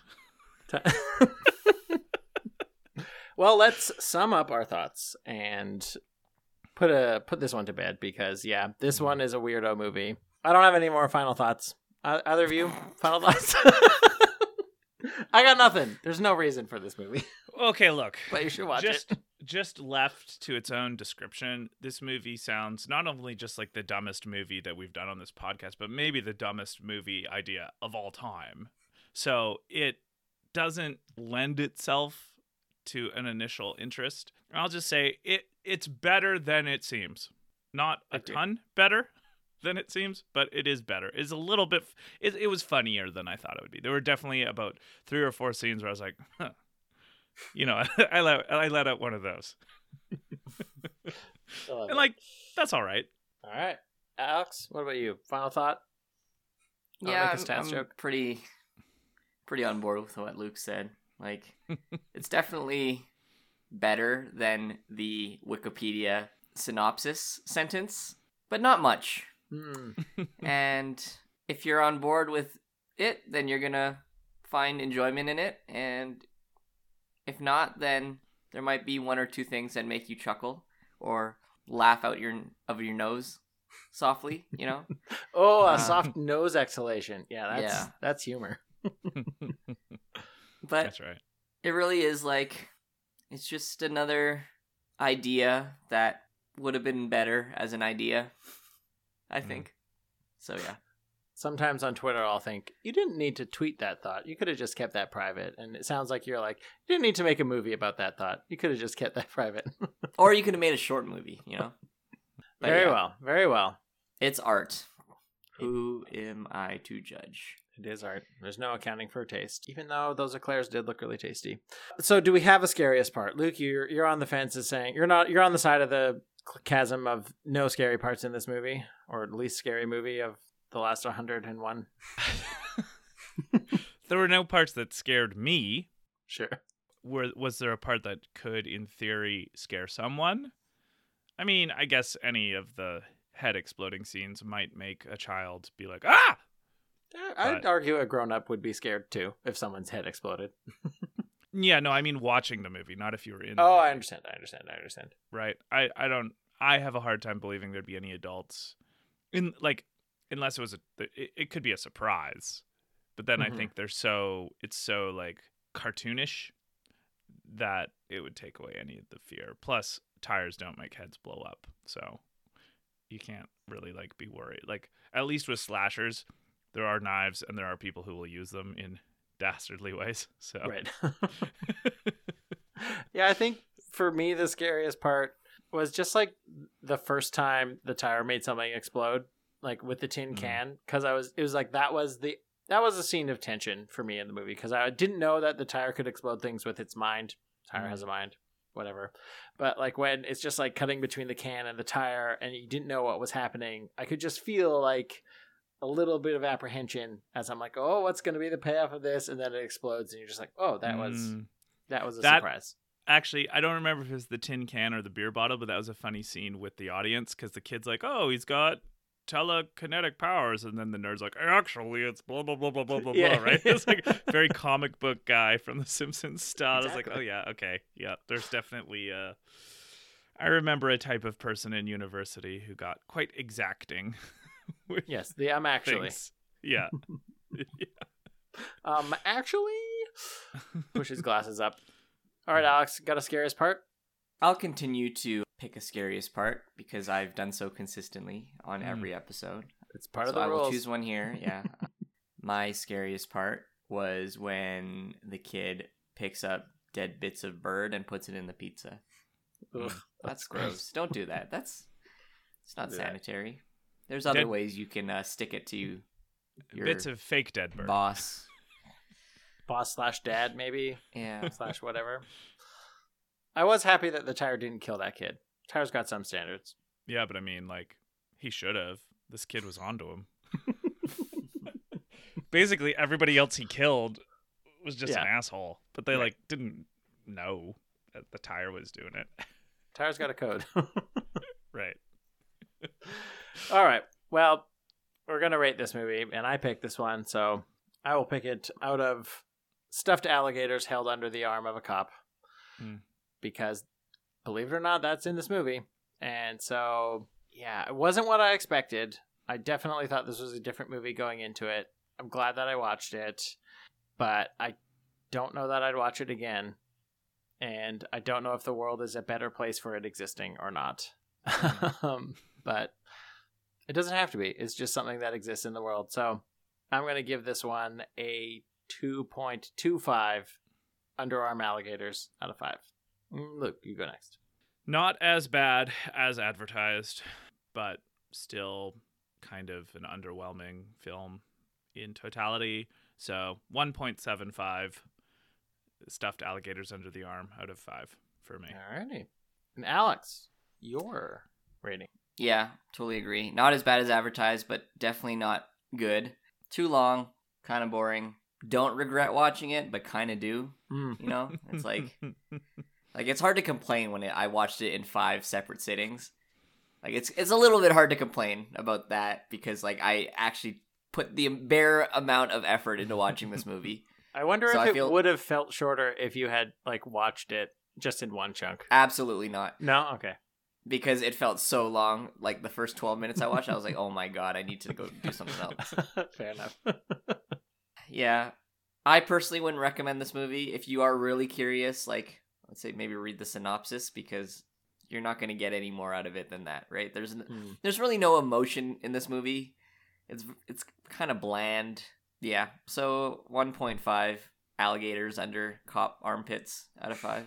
Well, let's sum up our thoughts and put a put this one to bed because yeah, this one is a weirdo movie. I don't have any more final thoughts. Uh, either of you, final thoughts? I got nothing. There's no reason for this movie, Okay, look. but you should watch just it. just left to its own description, this movie sounds not only just like the dumbest movie that we've done on this podcast, but maybe the dumbest movie idea of all time. So it doesn't lend itself to an initial interest. I'll just say it it's better than it seems. Not a Agreed. ton better than it seems, but it is better. It's a little bit it, it was funnier than I thought it would be. There were definitely about three or four scenes where I was like, huh. You know, I let I let out one of those. I love And it. like, that's all right. all right, Alex, what about you? Final thought? I'll Yeah, make a I'm, stats I'm joke. pretty, pretty on board with what Luke said. Like, it's definitely better than the Wikipedia synopsis sentence, but not much. Hmm. And if you're on board with it, then you're gonna find enjoyment in it, and if not, then there might be one or two things that make you chuckle or laugh out your of your nose softly, you know. Oh, a Uh, soft nose exhalation. Yeah, that's yeah. that's humor. But That's right. it really is like, it's just another idea that would have been better as an idea, I think. So yeah. Sometimes on Twitter, I'll think, you didn't need to tweet that thought. You could have just kept that private. And it sounds like you're like, you didn't need to make a movie about that thought. You could have just kept that private. Or you could have made a short movie, you know. But Very yeah, well. Very well. It's art. Who am I to judge? It is art. There's no accounting for taste, even though those eclairs did look really tasty. So do we have a scariest part? Luke, you're, you're on the fence is saying, you're not, you're on the side of the chasm of no scary parts in this movie, or least scary movie of the last one hundred and one. There were no parts that scared me. Sure. Were, was there a part that could, in theory, scare someone? I mean, I guess any of the head exploding scenes might make a child be like, ah! I'd But- argue a grown-up would be scared too if someone's head exploded. Yeah, no, I mean watching the movie, not if you were in the Oh, I movie, understand. I understand. I understand. right? I, I don't, I have a hard time believing there'd be any adults in, like, unless it was a, it, it could be a surprise. But then Mhm. I think they're so, it's so, like, cartoonish that it would take away any of the fear. Plus, tires don't make heads blow up, so you can't really, like, be worried. Like, at least with slashers, there are knives and there are people who will use them in dastardly ways. So Right. Yeah, I think for me the scariest part was just like the first time the tire made something explode, like with the tin Mhm. can, because I was it was like that was the that was a scene of tension for me in the movie because I didn't know that the tire could explode things with its mind. Tire Mhm. has a mind, whatever. But like when it's just like cutting between the can and the tire, and you didn't know what was happening, I could just feel like a little bit of apprehension as I'm like, oh, what's going to be the payoff of this? And then it explodes, and you're just like, oh, that was Mm. that was a That- surprise. Actually, I don't remember if it was the tin can or the beer bottle, but that was a funny scene with the audience because the kid's like, oh, he's got telekinetic powers. And then the nerd's like, actually, it's blah, blah, blah, blah, blah, blah, Yeah. blah, right? It's like very comic book guy from The Simpsons style. I was like, Exactly. oh, yeah, okay. Yeah, there's definitely uh I remember a type of person in university who got quite exacting. with Yes, the um actually things. Yeah. um actually push his glasses up. All right, Alex, got a scariest part? I'll continue to pick a scariest part because I've done so consistently on Mm. every episode. It's part so of the I will rules. choose one here. Yeah. My scariest part was when the kid picks up dead bits of bird and puts it in the pizza. Ugh, That's gross. Don't do that. That's it's not Do that. sanitary. There's other Dead- ways you can uh, stick it to your Bits of fake dead bird. boss. Boss slash dad, maybe Yeah. slash whatever. I was happy that the tire didn't kill that kid. Tire's got some standards. Yeah, but I mean, like, he should have. This kid was onto him. Basically, everybody else he killed was just an Yeah. asshole, but they Right. like didn't know that the tire was doing it. Tire's got a code. Right. All right. Well, we're going to rate this movie, and I picked this one, so I will pick it out of stuffed alligators held under the arm of a cop. Hmm. Because, believe it or not, that's in this movie. And so, yeah, it wasn't what I expected. I definitely thought this was a different movie going into it. I'm glad that I watched it, but I don't know that I'd watch it again. And I don't know if the world is a better place for it existing or not. um, but it doesn't have to be. It's just something that exists in the world. So I'm going to give this one a two point two five underarm alligators out of five. Mm, Luke, you go next. Not as bad as advertised, but still kind of an underwhelming film in totality. So one point seven five stuffed alligators under the arm out of five for me. Alrighty. And Alex, your rating. Yeah, totally agree. Not as bad as advertised, but definitely not good. Too long, kind of boring. Don't regret watching it, but kind of do. Mm. You know, it's like like it's hard to complain when it, I watched it in five separate sittings. Like it's it's a little bit hard to complain about that because like I actually put the bare amount of effort into watching this movie. I wonder So if I it feel- would have felt shorter if you had like watched it just in one chunk. Absolutely not. No, okay. Because it felt so long. Like the first twelve minutes I watched, I was like, oh my god, I need to go do something else. Fair enough. Yeah. I personally wouldn't recommend this movie. If you are really curious, like, let's say maybe read the synopsis, because you're not going to get any more out of it than that, right? There's n- Mm. there's really no emotion in this movie. It's it's kind of bland. Yeah. So one point five alligators under cop armpits out of five.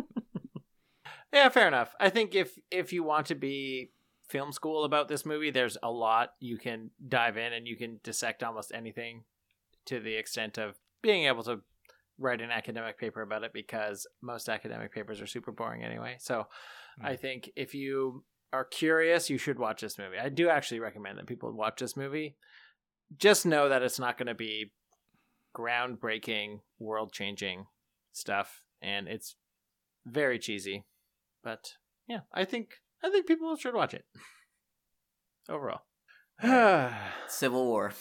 Yeah, fair enough. I think if if you want to be film school about this movie, there's a lot you can dive in and you can dissect almost anything to the extent of being able to write an academic paper about it, because most academic papers are super boring anyway. So Mm. I think if you are curious, you should watch this movie. I do actually recommend that people watch this movie. Just know that it's not going to be groundbreaking, world-changing stuff, and it's very cheesy. But yeah, I think I think people should watch it. Overall. Civil War.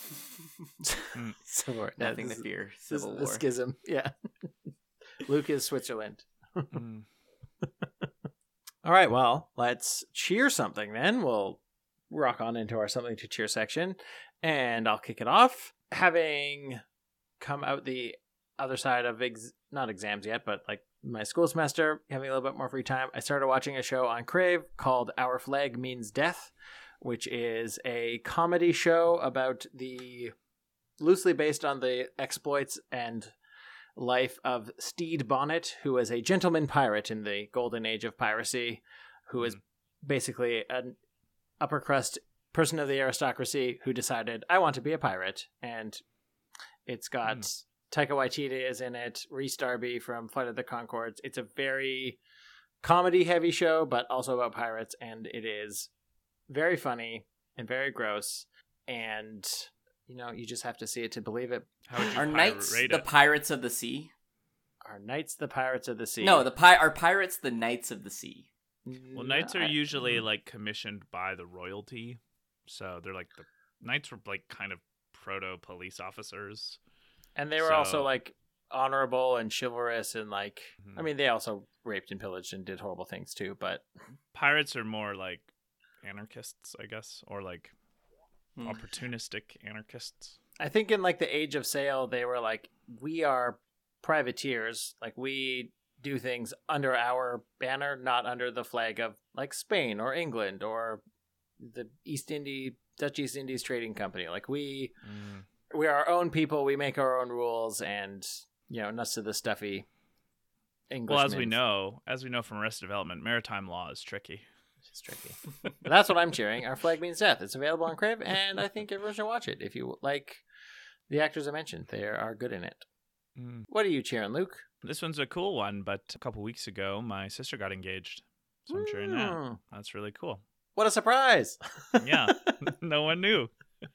So, Nothing this to is- fear. this is Civil the War. schism. Yeah. Luke is Switzerland. Mm. All right, well, let's cheer something then. We'll rock on into our something to cheer section, and I'll kick it off. Having come out the other side of ex- not exams yet, but like my school semester, having a little bit more free time, I started watching a show on Crave called Our Flag Means Death, which is a comedy show about the loosely based on the exploits and life of Steed Bonnet, who was a gentleman pirate in the golden age of piracy, who is basically an upper crust person of the aristocracy who decided, I want to be a pirate. And it's got mm. Taika Waititi is in it, Rhys Darby from Flight of the Conchords. It's a very comedy heavy show, but also about pirates, and it is very funny and very gross, and you know, you just have to see it to believe it. How would you Are pirate knights rate the it? pirates of the sea? Are knights the pirates of the sea? No, the pi- are pirates the knights of the sea? Well, knights are I- usually like commissioned by the royalty, so they're like the knights were like kind of proto police officers. And they were So- also like honorable and chivalrous, and like Mhm. I mean, they also raped and pillaged and did horrible things too. But Pirates are more like anarchists, I guess, or like Hmm. opportunistic anarchists. I think in like the Age of Sail, they were like, we are privateers, like we do things under our banner, not under the flag of like Spain or England or the East India Dutch East Indies Trading Company. Like we Mm. we're our own people, we make our own rules, and you know, nuts to the stuffy English. Well, as we know, as we know from Arrested Development, maritime law is tricky. It's tricky. But that's what I'm cheering. Our Flag Means Death. It's available on Crave, and I think everyone should watch it. If you like the actors I mentioned, they are good in it. Mm. What are you cheering, Luke? This one's a cool one, but a couple weeks ago, my sister got engaged, so I'm cheering that. Mm. That's really cool. What a surprise! Yeah, no one knew.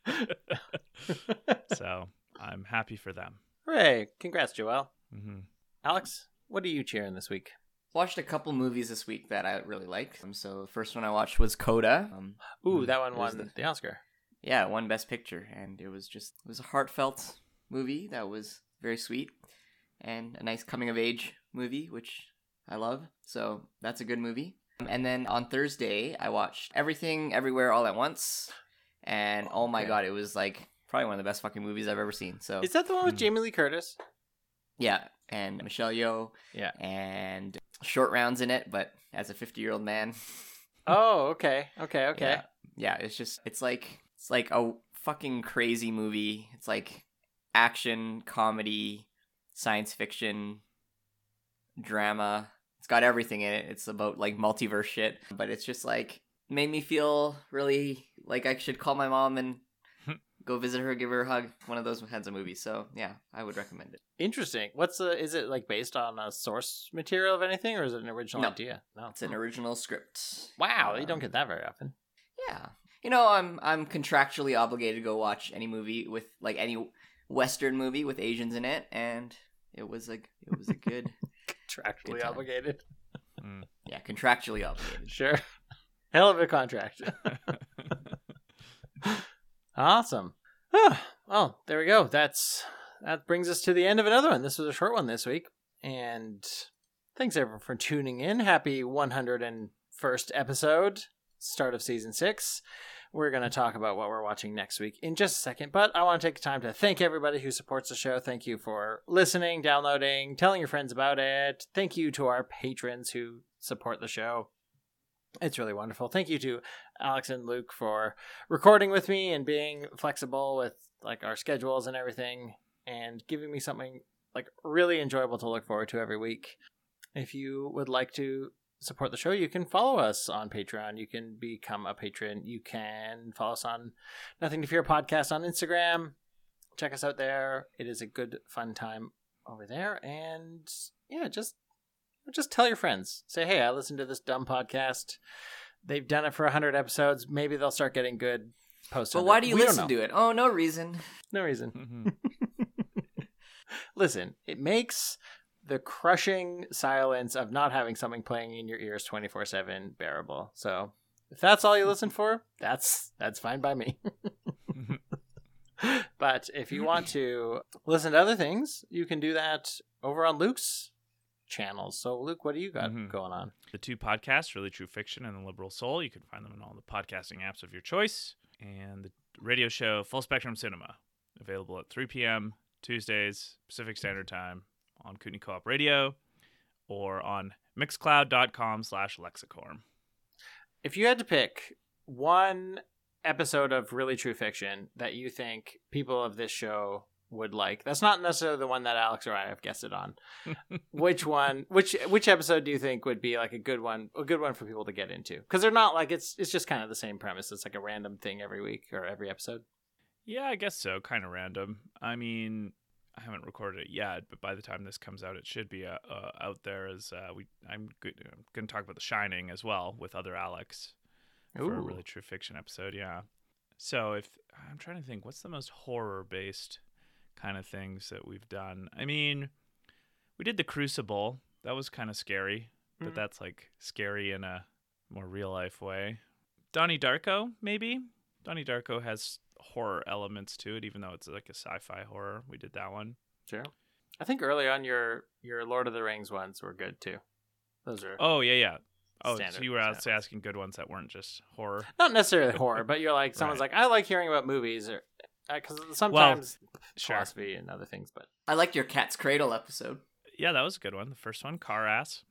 So I'm happy for them. Hooray! Congrats, Joelle. hmm Alex, what are you cheering this week? Watched a couple movies this week that I really liked. Um, so the first one I watched was Coda. Um, Ooh, that one it was won the- the Oscar. yeah, it won Best Picture, and it was just it was a heartfelt movie that was very sweet, and a nice coming of age movie, which I love. So that's a good movie. Um, And then on Thursday, I watched Everything Everywhere All at Once, and oh my Okay. god, it was like probably one of the best fucking movies I've ever seen. So Is that the one with Mm. Jamie Lee Curtis? yeah, and Michelle Yeoh, Yeah. and Short Round's in it, but as a fifty-year-old man. Oh, okay, okay, okay. Yeah. Yeah, it's just it's like it's like a fucking crazy movie. It's like action, comedy, science fiction, drama. It's got everything in it. It's about like multiverse shit, but it's just like made me feel really like I should call my mom and go visit her, give her a hug. One of those kinds of movies. So yeah, I would recommend it. Interesting. What's the? Is it like based on a source material of anything, or is it an original No. idea? No. It's an original script. Wow, you Um, don't get that very often. Yeah. You know, I'm I'm contractually obligated to go watch any movie with like any Western movie with Asians in it, and it was like it was a good Contractually Good time. obligated. Mm. yeah, contractually obligated. Sure. Hell of a contract. Awesome. Ah, well, there we go. That's that brings us to the end of another one. This was a short one this week. And thanks everyone for tuning in. Happy one hundred first episode, start of season six. We're going to talk about what we're watching next week in just a second, but I want to take time to thank everybody who supports the show. Thank you for listening, downloading, telling your friends about it. Thank you to our patrons who support the show. It's really wonderful. Thank you to Alex and Luke for recording with me and being flexible with like our schedules and everything and giving me something like really enjoyable to look forward to every week. If you would like to support the show, you can follow us on Patreon. You can become a patron. You can follow us on Nothing to Fear podcast on Instagram. Check us out there. It is a good, fun time over there. And yeah, just just tell your friends. Say, hey, I listened to this dumb podcast. They've done it for one hundred episodes. Maybe they'll start getting good posts. But why do you we listen to it? Oh, no reason. No reason. Mm-hmm. Listen, it makes the crushing silence of not having something playing in your ears twenty-four seven bearable. So if that's all you listen for, that's that's fine by me. But if you want to listen to other things, you can do that over on Luke's channels. So Luke, what do you got mm-hmm. going on? The two podcasts, Really True Fiction and The Liberal Soul. You can find them in all the podcasting apps of your choice. And the radio show Full Spectrum Cinema, available at three p.m. Tuesdays, Pacific Standard Time, on Kootenai Co-op Radio, or on mixcloud.com slash lexicorn. If you had to pick one episode of Really True Fiction that you think people of this show would like, that's not necessarily the one that Alex or I have guessed it on. Which one, which which episode do you think would be like a good one, a good one for people to get into? Because they're not like, it's it's just kind of the same premise. It's like a random thing every week or every episode. Yeah, I guess so. Kind of random. I mean, I haven't recorded it yet, but by the time this comes out, it should be uh, uh, out there. As uh, we, I'm, good, I'm going to talk about The Shining as well with other Alex Ooh. For a Really True Fiction episode. Yeah. So if I'm trying to think, what's the most horror-based kind of things that we've done? I mean, we did The Crucible. That was kind of scary, but mm-hmm. that's like scary in a more real-life way. Donnie Darko, maybe. Donnie Darko has horror elements to it, even though it's like a sci-fi horror. We did that one. Sure. I think early on your your Lord of the Rings ones were good too. Those are oh yeah yeah oh so you were standard. Asking good ones that weren't just horror. Not necessarily horror, but you're like someone's right. like I like hearing about movies or because uh, sometimes well, philosophy sure. and other things. But I liked your Cat's Cradle episode. Yeah, that was a good one. The first one, Car Ass.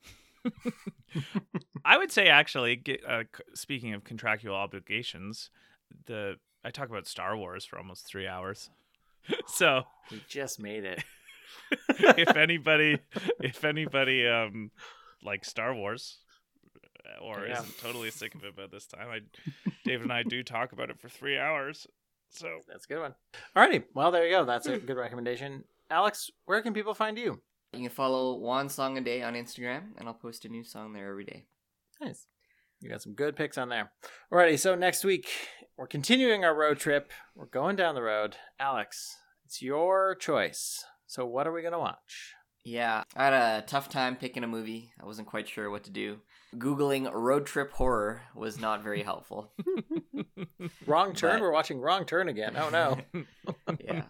I would say actually, uh, speaking of contractual obligations, the I talk about Star Wars for almost three hours. So we just made it. if anybody, if anybody um, likes Star Wars or yeah. isn't totally sick of it by this time, I, David and I do talk about it for three hours. So that's a good one. Alrighty, well there you go. That's a good recommendation. Alex, where can people find you? You can follow One Song a Day on Instagram, and I'll post a new song there every day. Nice. You got some good picks on there. Alrighty, so next week we're continuing our road trip. We're going down the road. Alex, it's your choice. So what are we going to watch? Yeah, I had a tough time picking a movie. I wasn't quite sure what to do. Googling road trip horror was not very helpful. Wrong Turn? But... We're watching Wrong Turn again. Oh, no. Yeah.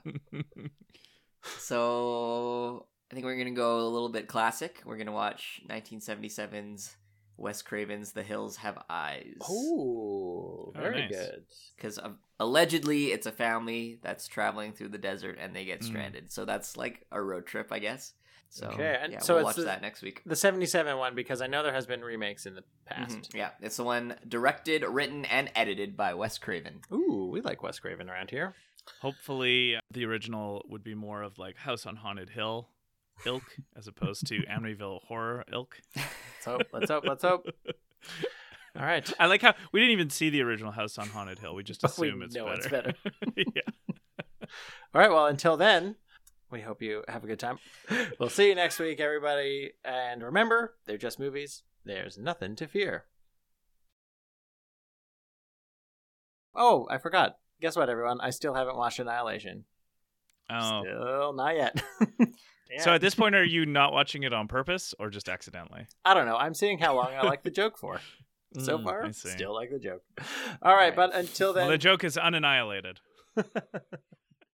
So I think we're going to go a little bit classic. We're going to watch nineteen seventy-seven's Wes Craven's The Hills Have Eyes. Ooh, very oh, nice. Good. Because uh, allegedly it's a family that's traveling through the desert and they get mm. stranded. So that's like a road trip, I guess. So, okay, and yeah, so we'll it's watch the, that next week. The seventy-seven one, because I know there has been remakes in the past. Mm-hmm. Yeah, it's the one directed, written, and edited by Wes Craven. Ooh, we like Wes Craven around here. Hopefully the original would be more of like House on Haunted Hill ilk as opposed to Amityville Horror ilk. Let's hope, let's hope, let's hope. All right. I like how we didn't even see the original House on Haunted Hill. We just assume we it's, know better. it's better. Yeah. All right, well, until then, we hope you have a good time. We'll see you next week, everybody. And remember, they're just movies. There's nothing to fear. Oh, I forgot. Guess what, everyone? I still haven't watched Annihilation. Oh. Still not yet. So at this point, are you not watching it on purpose or just accidentally? I don't know. I'm seeing how long I like the joke for. So mm, far, still like the joke. All right, All right. But until then... Well, the joke is unannihilated.